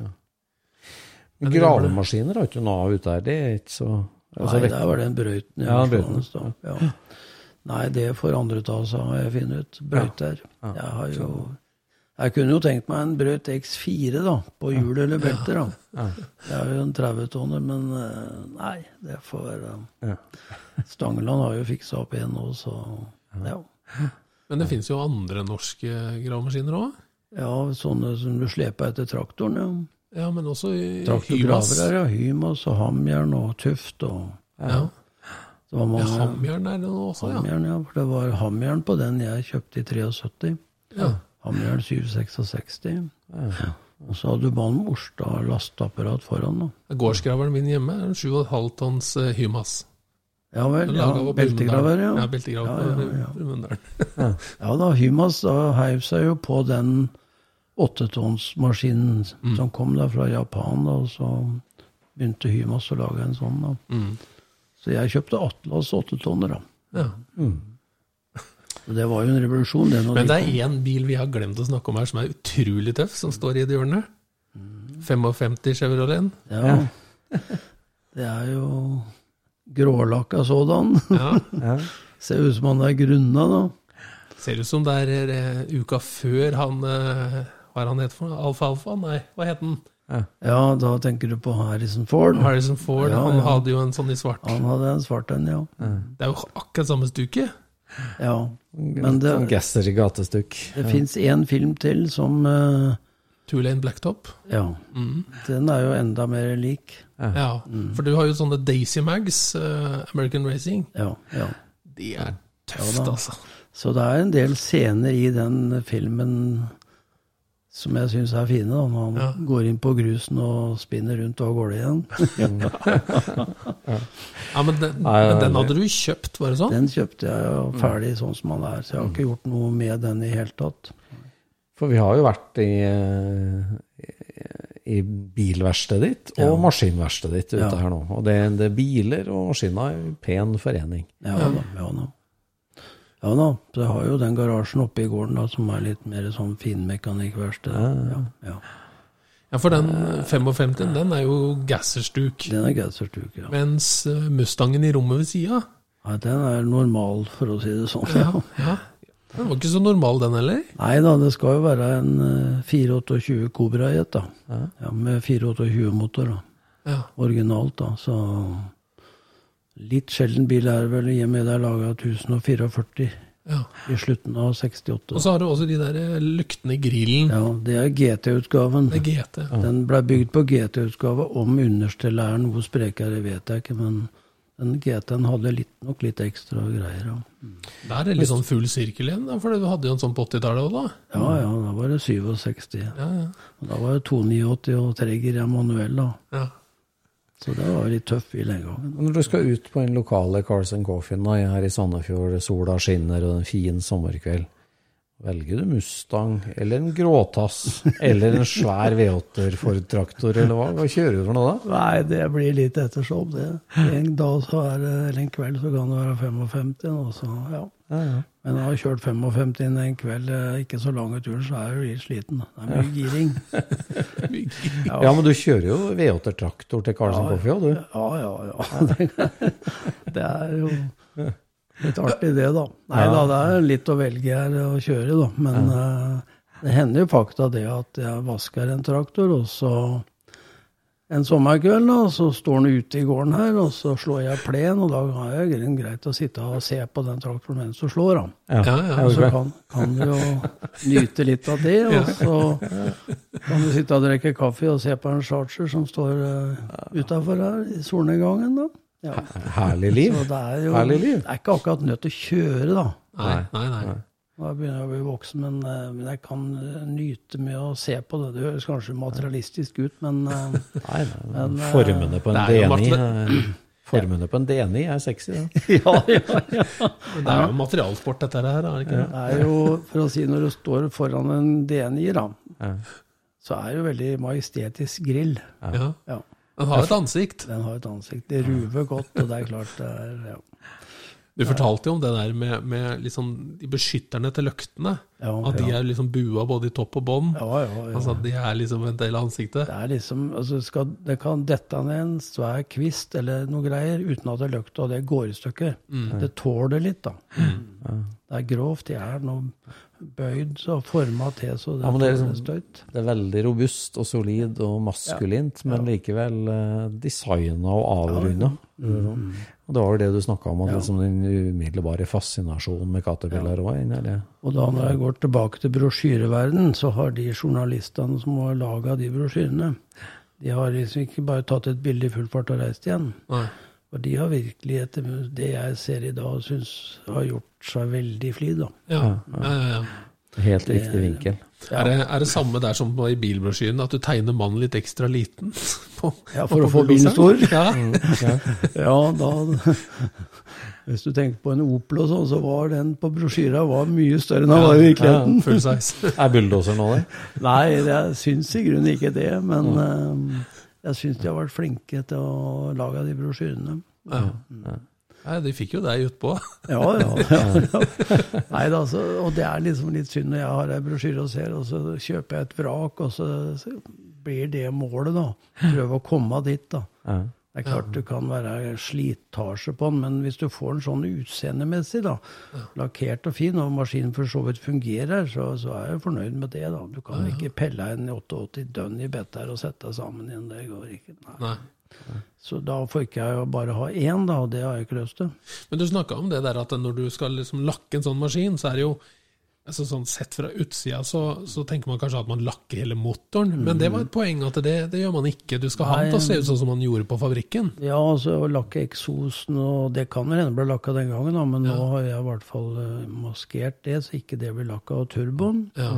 Ja. Gravemaskiner har ikke noe ute der, det er ikke så... Altså, Nei, der var det en brøyten. Ja, brøyten. Da. Ja. Nei, det får andre ta seg, har jeg finnet ut. Brøyt der. Ja, ja. Jeg har jo... Jeg kunne jo tenkt meg en brøyt X fire da, på hjul eller belter da. Ja. Ja. Det er jo en tretti tonner, men nei, det får være... Ja. Stangeland har jo fikset opp en nå, så ja. Men det finnes jo andre norske gravemaskiner også? Ja, sånne som du sleper etter traktoren, ja. Ja, men også Hymas. Traktorgraver, ja. Hymas og Hamjern og Tuft og... Ja. Ja. Man, ja, Hamjern er det nå også, Hamjern, ja. For det var Hamjern på den jeg kjøpte i syttitre. Ja. Hamjern syv sekstiseks. Ja. Og så hadde du bare en Orstad lastapparat foran da. Gårdsgraveren min hjemme er en sju og et halvt tons uh, Hymas. Ja vel, ja, beltegraver, ja. Ja, beltegraver ja, ja, ja. på Brumunddal. ja. ja da, Hymas da heiv seg jo på den åttetonsmaskinen mm. som kom da fra Japan, da, og så begynte Hymas å lage en sånn da. Mm. Så jeg kjøpte Atlas åttetonner da. Ja. Mm. Det var jo en revolusjon. Det Men det er en bil vi har glemt å snakke om her som er utrolig tøff, som står i det hjørnet. femtifem Chevrolet. Ja, det er jo grålakka sådan. Ja. ja. Ser ut som han er grunna da. Ser ut som det er uh, uka før han, uh, hva er han het for? Alfa Alfa? Nei, hva het han? Ja. ja, da tenker du på Harrison Ford. Harrison Ford, ja, han ja. hadde jo en sånn i svart. Han hadde en svart en, ja. ja. Det er jo akkurat samme stykke. Ja, men det, som Gasser i gatestykk. Det ja. finnes en film til som uh, Two Lane Blacktop. Ja, mm. den er jo enda mer lik. Ja, ja. Mm. For du har jo sånne Daisy Mags, uh, American Racing. Ja, ja. De er tøft, ja, altså. Så det er en del scener i den filmen som jeg synes er fine, da, når han ja. går inn på grusen og spinner rundt og går det igjen. ja, men den, men den hadde du kjøpt, var det sånn? Den kjøpte jeg jo ferdig sånn som han er, så jeg har ikke gjort noe med den i helt tatt. For vi har jo vært i, i bilverkstedet ditt og ja. maskinverkstedet ditt ute ja. her nå. Og det, det er biler og maskiner i pen forening. Ja, ja. da, ja da. Ja da, så jeg har jo den garasjen oppe i gården da, som er litt mer sånn finmekanikkverksted. Ja, ja. ja, for den femtifem, den er jo gasserstuk. Den er gasserstuk, ja. Mens Mustangen i rommet ved siden? Ja, den er normal, for å si det sånn. Ja, ja. Den var ikke så normal, den heller? Nei da, det skal jo være en fire tjueåtte Cobra jet da. Ja. Ja, med fire tjueåtte motor da. Ja. Originalt da, så... Litt sjelden bil er vel i og med det er laget tusen førtifire ja. i slutten av sekstiåtte. Og så har du også de der lyktene i grillen. Ja, det er G T-utgaven. Det er G T. Ja. Den ble bygd på G T-utgave om understellæren, hvor sprekere vet jeg ikke, men den G T-en hadde litt, nok litt ekstra greier. Ja. Mm. Det er litt sånn full sirkel igjen, da, for du hadde jo en sånn på åttitallet også da. Ja, ja, da var det sekstisju. Ja, ja. Og da var det to åtti og Treger manuell da. Ja. Så det var litt tøff bil en gang. Når du skal ut på en lokale Cars and Coffee nå, her i Sandefjord, sola skinner og en fin sommerkveld, velger du Mustang, eller en gråtass, eller en svær V åtte Ford-traktor, eller hva? Hva kjører du for noe da? Nei, det blir litt ettersom det. En dag så er det, eller en kveld så kan det være femtifem, og så, ja. Ja, ja. Men jeg har kjørt femtifem en kveld, ikke så lange turen, så er jeg jo litt sliten. Det er mye ja. giring. ja. ja, men du kjører jo V åtte Traktor til Cars and ja, Coffee, du? Ja, ja, ja. det er jo litt artig det, da. Nei ja. da, det er litt å velge her å kjøre, da. Men ja. uh, det hender jo fakta det at jeg vasker en traktor, og så en sommerkveld, da, så står den ute i gården her, og så slår jeg plen, og da har jeg greit å sitte og se på den traktoren mens du slår han. Ja, ja, ja. Og så kan, kan du jo nyte litt av det, og så kan du sitte og drikke kaffe og se på en charger som står uh, utenfor her i solnedgangen, da. Ja. Herlig liv. Så det er jo Herlig liv. Det er ikke akkurat nødt til å kjøre, da. Nei, nei, nei. Da begynner jeg å bli voksen, men, men jeg kan nyte med å se på det. Det høres kanskje materialistisk ut, men... Nei, men formene på en D N I... Formene på en D N I er sexy, da. ja, ja, ja. Men det er jo materialsport, dette her, er det ikke? Det er jo, for å si, når du står foran en D N I, da, ja. så er det jo veldig majestetisk grill. Ja. ja. Den har et ansikt. Den har et ansikt. Det ruver godt, og det er klart det er... Ja. Du fortalte jo om det der med, med liksom de beskytterne til løktene, ja, at de ja. er liksom bua både i topp og bånd, ja, ja, ja. altså at de er liksom en del av ansiktet. Det er liksom, altså skal, det kan dette ned en svær kvist eller noe greier, uten at det løkter, og det går i stykker. Mm. Det tåler litt da. Mm. Ja. Det er grovt, det er noe bøyd og formet til, så det, ja, det er liksom, støyt. Det er veldig robust og solid og maskulint, ja. men likevel uh, designet og avrundet. Ja. Mm. Og det var jo det du snakket om, at ja. liksom den umiddelbare fascinasjonen med Caterpillar også, ja. det. Og da når jeg går tilbake til brosjyreverden, så har de journalistene som har laget de brosjyrene, de har liksom ikke bare tatt et bilde i full fart og reist igjen. Nei. Og de har virkelig, etter det jeg ser i dag, synes har gjort seg veldig flid, da. Ja, ja, ja. ja. Helt det, riktig vinkel. Ja. Er, det, er det samme der som i bilbrosjyren, at du tegner mannen litt ekstra liten? På, ja, for å få bilen stor. Ja. Mm, ja. ja, da... Hvis du tenker på en Opel og sånn, så var den på brosjyra var mye større enn den var i virkeligheten. Ja, full size. Er bulldozer nå det? Nei, jeg synes i grunnen ikke det, men mm. uh, jeg synes de har vært flinke til å lage de brosjyrene. Ja, ja. Nei, de fikk jo deg utpå. ja, ja, ja, ja. Nei, da, så, og det er liksom litt synd når jeg har en brosjyre og ser, og så kjøper jeg et vrak, og så, så blir det målet da. Prøve å komme dit da. Ja. Det er klart ja. Du kan være slitasje på den, men hvis du får en sånn utseendemessig da, ja. Lakkert og fin, og maskinen for så vidt fungerer, så, så er jeg fornøyd med det da. Du kan ja. Ikke pelle en åttiåtte dønn i bett her og sette sammen igjen, det går ikke. Nei. Nei. Så da får ikke jeg bare ha en da, og det har jeg ikke lyst til. Men du snakket om det der at når du skal liksom lakke en sånn maskin, så er det jo altså sånn sett fra utsida så, så tenker man kanskje at man lakker hele motoren, mm. men det var et poeng at det, det gjør man ikke. Du skal Nei, ha den til å se ut sånn som man gjorde på fabrikken. Ja, altså lakke eksosen, og det kan jo hende ble lakket den gangen, da, men ja. Nå har jeg i hvert fall maskert det, så ikke det blir lakket av turboen. Ja.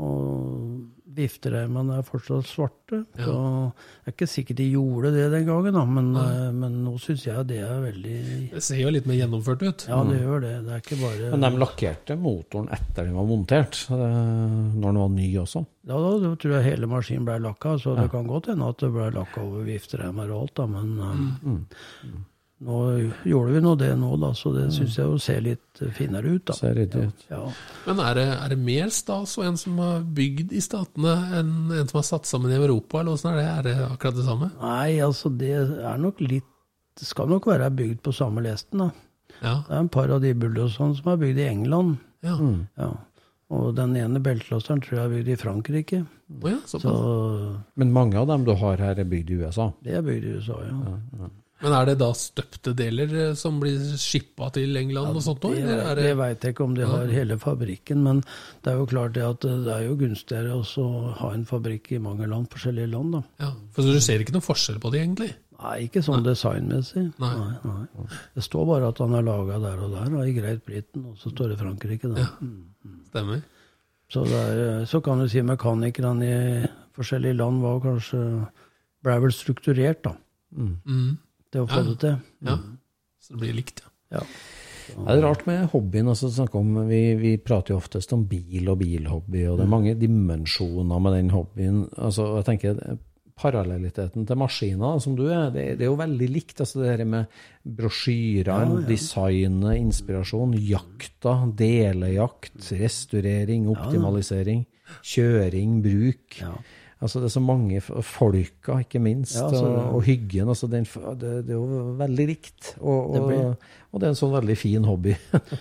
Og viftereimene er fortsatt svarte. Ja. Så jeg er ikke sikkert de gjorde det den gangen, da, men, men nå synes jeg det er veldig... Det ser jo litt mer gjennomført ut. Ja, det mm. gjør det. Det er ikke bare... Men de lakkerte motoren etter den var montert, når den var ny også? Ja, da, da tror jeg hele maskinen ble lakket, så ja. Det kan godt hende at det ble lakket over viftereimer og alt, da, men... Mm. Mm. Nå gjorde vi nå det nå da, så det synes jeg jo ser litt finere ut da. Ser ryddig ut. Ja. Men er det, er det mer stas og en som har bygd i statene enn en som har satt sammen i Europa, eller hvordan er det? Er det akkurat det samme? Nei, altså det er nok litt, det skal nok være bygd på samme lesten da. Ja. Det er en par av de bulldozerne som er bygd i England. Ja. Mm. Ja. Og den ene beltlåseren tror jeg er bygd i Frankrike. Oh ja, så så, men mange av dem du har her er bygd i U S A? Det er bygd i U S A, ja. ja, ja. Men er det da støpte deler som blir skippet til England ja, og sånt? Det, eller er det... det vet jeg ikke om de har ja. Hele fabrikken, men det er jo klart det at det er jo gunstigere også å ha en fabrikk i mange land, forskjellige land da. Ja, for du ser ikke noen forskjell på det egentlig? Nei, ikke sånn nei. Designmessig. Nei. Nei, nei. Det står bare at han er laget der og der, da, i Greit Britain, og så står det Frankrike da. Ja, mm. Stemmer. Så, der, så kan du si mekanikerne i forskjellige land var kanskje, ble vel strukturert da. Mm. Mm. Det å få ja. det til. Ja, så det blir likt, ja. Ja. Det er rart med hobbyen, altså, om, vi, vi prater jo oftest om bil og bilhobby, og det er mange dimensjoner med den hobbyen. Altså, jeg tenker, parallelliteten til maskiner, som du er, det, det er jo veldig likt, altså det her med brosjyrer, ja, ja. Design, inspirasjon, jakta, delejakt, restaurering, optimalisering, kjøring, bruk. Ja. Altså det er så mange folka, ikke minst, ja, altså, og, og hyggen, altså det, det, det er jo veldig rikt, og, og, det og det er en sånn veldig fin hobby.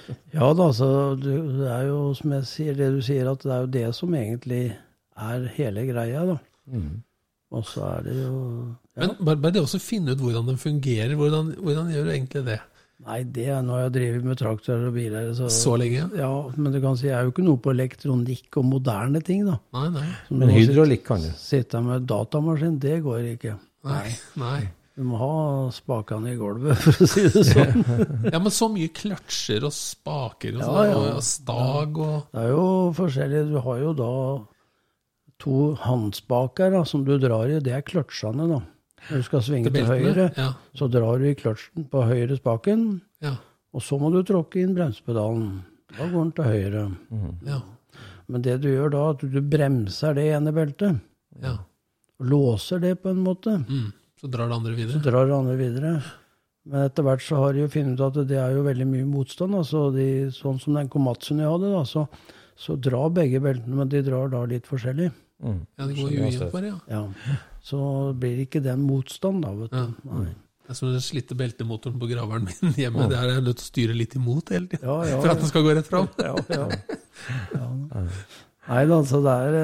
Ja da, altså, det er jo som jeg sier, det du sier, at det er jo det som egentlig er hele greia da. Mm. Og så er det jo... Ja. Men bare, bare det også finne ut hvordan den fungerer, hvordan, hvordan gjør du egentlig det? Nei, det er når jeg driver med traktorer og biler. Så, så lenge? Ja, men du kan si, jeg er jo ikke noe på elektronikk og moderne ting da. Nei, nei. Som men hydraulikk kan du? Sitte med datamaskin, det går ikke. Nei, nei. Du må ha spakene i gulvet, for å si det sånn. Ja, men så mye kløtsjer og spaker og, ja, ja. og stag og... Det er jo forskjellig, du har jo da to handspaker da, som du drar i, det er kløtsjene da. Når du skal svinge til høyre, ja. Så drar du i kløtsen på høyre spaken, ja. Og så må du tråkke inn bremspedalen. Da går den til høyre. Mm. Ja. Men det du gjør da, at du bremser det ene beltet, ja. Og låser det på en måte. Mm. Så drar det andre videre. Så drar det andre videre. Men etter hvert så har de jo funnet ut at det er jo veldig mye motstand, altså de, sånn som den Komatsun jeg hadde da, så, så drar begge beltene, men de drar da litt forskjellig. Mm. Ja, det går jo inn for det, ja. Ja. Så blir det ikke den motstand da, vet du. Ja. Nei. Det er som den slitte beltemotoren på graveren min hjemme, det er jeg nødt til å styre litt imot hele tiden, ja, ja, for at den skal gå rett frem. Ja, ja. Ja. Nei, altså det er,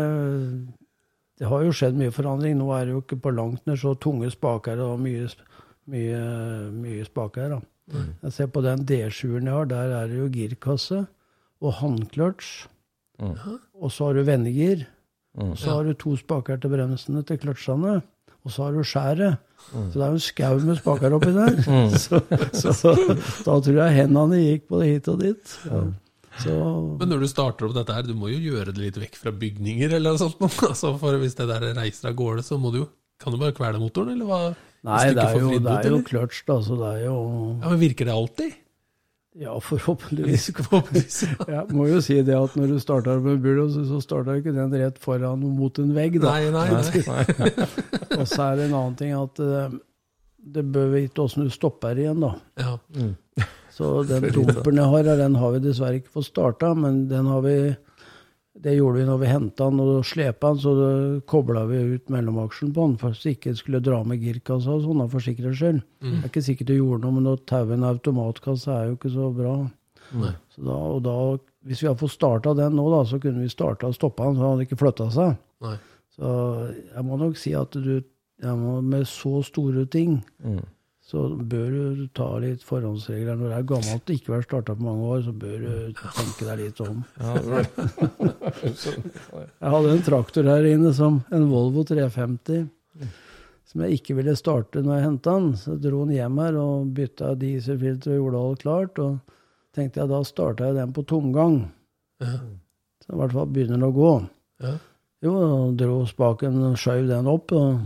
det har jo skjedd mye forandring, nå er det jo ikke på langt ned så tunge spaker og mye, mye, mye spaker da. Mm. Jeg ser på den D sju-en jeg har, der er det jo girkasse og handkløtsj, mm. og så har du vendegir, mm. og så har du to spaker til bremsene til kløtsjene, og så har du skjæret. Mm. Så det er jo en skau med spaker oppi der. Mm. så, så, så da tror jeg hendene gikk på det hit og dit. Ja. Så... Men når du starter opp dette her, du må jo gjøre det litt vekk fra bygninger eller noe sånt. Altså, for hvis det der reiser av gårde, så må du jo, kan du bare kvele motoren, eller hva? Nei, det er jo, det er jo kløtsj da, så det er jo... Ja, men virker det alltid? Ja, forhåpentligvis. forhåpentligvis ja. Jeg må jo si det at når du starter med bil, så starter ikke den rett foran mot en vegg da. Nei, nei, nei. Og så er det en annen ting at det bør vite hvordan du stopper igjen da. Ja. Mm. Så den dumpen jeg har, den har vi dessverre ikke fått startet, men den har vi, det gjorde vi når vi hentet den og slepet den, så det koblet vi ut mellomaksjen på den, for så ikke skulle dra med girkassa og sånn, for sikkerhets skyld. Mm. Det er ikke sikkert det gjorde noe, men å taue en automatkasse er jo ikke så bra. Nei. Så da, og da, hvis vi hadde fått startet den nå da, så kunne vi startet og stoppet den, så hadde det ikke flyttet seg. Nei. Så jeg må nok si at du, må, med så store ting, mm. så bør du ta litt forhåndsregler. Når det er gammelt og ikke vært startet på mange år, så bør du tenke deg litt om. Ja, jeg hadde en traktor her inne, som en Volvo tre femti, som jeg ikke ville starte når jeg hentet den. Så dro den hjem her og byttet dieselfilter og gjorde alt klart. Og tenkte jeg, da startet jeg den på tomgang. Ja. Så i hvert fall begynner den å gå. Ja. Jo, og dro spaken og skjøv den opp, og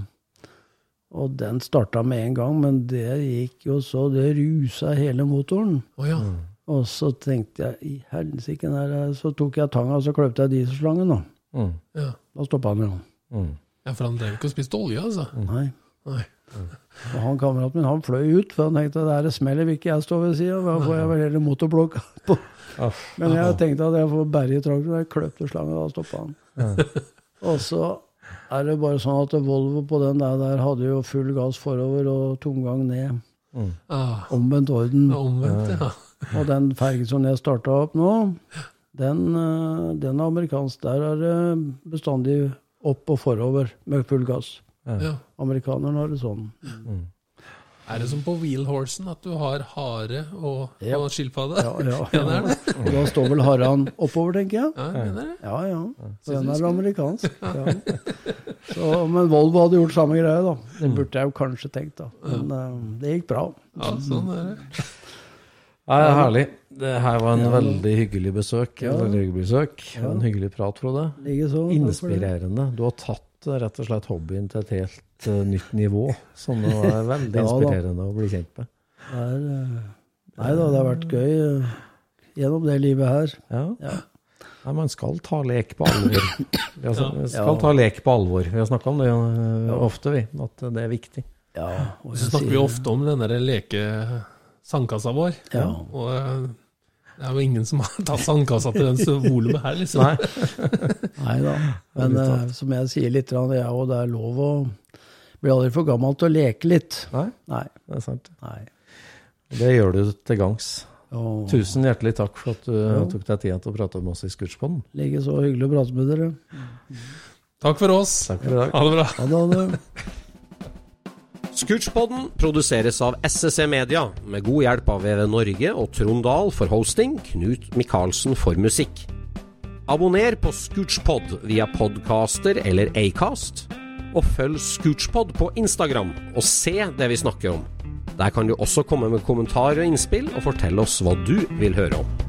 Og den startet med en gang, men det gikk jo så, det ruset hele motoren. Oh, ja. mm. Og så tenkte jeg, i helsiken her, så tok jeg tanga, og så kløpte jeg dieselslangen da. Mm. Ja. Da stoppet han jo. Mm. Ja, for han drev ikke og spiste olje, altså. Nei. Nei. Mm. Og han kameraten min, han fløy ut, for han tenkte, det her smeller vil ikke jeg stå ved siden, da får jeg vel hele motorblokka på. Men jeg tenkte at jeg får bære i traktoren, jeg kløpte slangen, og da stoppet han. Ja. Og så er det bare sånn at Volvo på den der, der hadde jo full gass forover og tomgang ned. Mm. Ah. Omvendt orden. Omvendt, ja. Og den fergen som jeg startet opp nå, den, den amerikansk, der er det bestandig opp og forover med full gass. Ja. Amerikanerne har det sånn. Mm. Er det som på Wheelhorsen, at du har hare og, ja. og skilpadde? Ja, ja. ja. ja det det. Og da står vel haren oppover, tenker jeg. Ja, mener det? Ja, ja. Så den er amerikansk. Ja. Så, men Volvo hadde gjort samme greie, da. Det burde jeg jo kanskje tenkt, da. Men ja. uh, det gikk bra. Ja, sånn er det. Ja, det er herlig. Det her var en ja. veldig hyggelig besøk. Ja. Veldig hyggelig besøk. Ja. En hyggelig prat, Frode. Så, inspirerende. Du har tatt rett og slett hobbyen til et helt uh, nytt nivå, som det var veldig ja, inspirerende å bli kjent med. Det er, uh, nei da, det har vært gøy uh, gjennom det livet her. Ja. Ja. Nei, man skal ta lek på alvor. Vi skal ja. ta lek på alvor. Vi har snakket om det uh, ofte, vi, at det er viktig. Ja. Og så snakker vi ofte om den der leke sandkassa vår. Ja. Og uh, det er jo ingen som har tatt sandkassa til den volumet her, liksom. Nei. Nei da. Men uh, som jeg sier litt, det er jo det er lov å bli aldri for gammel til å leke litt. Nei, Nei. det er sant. Nei. Det gjør du til gangs. Oh. Tusen hjertelig takk for at du ja. tok deg tid til å prate med oss i Scootspodden. Ligge så hyggelig å prate med dere. Takk for oss. Takk for i dag. Ha det bra. Ha det, ha det. Scootspodden produseres av S S C Media, med god hjelp av V V Norge og Trond Dahl for hosting, Knut Michaelsen for musikk. Abonner på Scootspod via podcaster eller Acast, og følg Scootspod på Instagram og se det vi snakker om. Der kan du også komme med kommentarer og innspill og fortelle oss hva du vil høre om.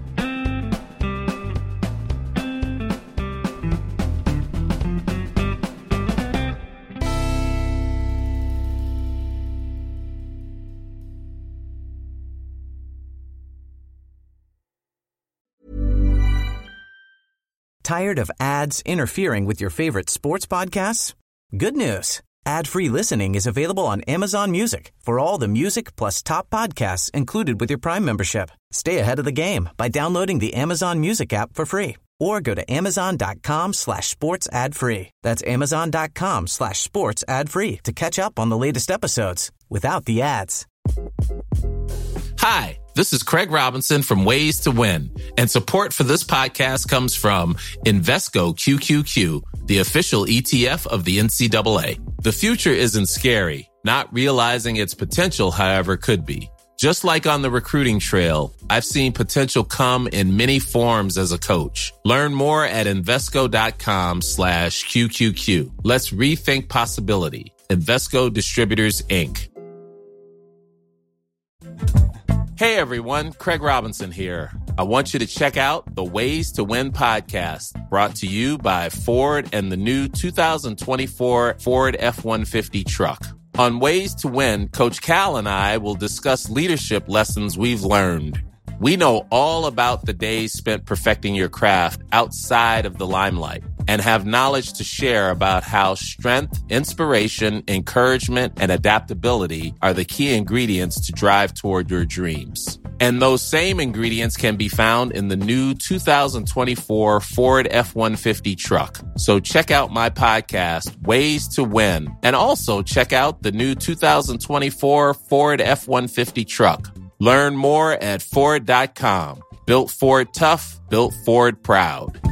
Tired of ads interfering with your favorite sports podcasts? Good news. Ad-free listening is available on Amazon Music for all the music plus top podcasts included with your Prime membership. Stay ahead of the game by downloading the Amazon Music app for free or go to amazon.com slash sports ad free. That's amazon.com slash sports ad free to catch up on the latest episodes without the ads. Hi, this is Craig Robinson from Ways to Win, and support for this podcast comes from Invesco Q Q Q, the official E T F of the N C double A. The future isn't scary. Not realizing its potential, however, could be. Just like on the recruiting trail, I've seen potential come in many forms as a coach. Learn more at Invesco.com slash QQQ. Let's rethink possibility. Invesco Distributors, Incorporated. Hey everyone, Craig Robinson here. I want you to check out the Ways to Win podcast, brought to you by Ford and the new two thousand twenty-four Ford F one fifty truck. On Ways to Win, Coach Cal and I will discuss leadership lessons we've learned. We know all about the days spent perfecting your craft outside of the limelight and have knowledge to share about how strength, inspiration, encouragement, and adaptability are the key ingredients to drive toward your dreams. And those same ingredients can be found in the new two thousand twenty-four Ford F one fifty truck. So check out my podcast, Ways to Win, and also check out the new two thousand twenty-four Ford F one fifty truck. Learn more at Ford dot com. Built Ford tough, built Ford proud.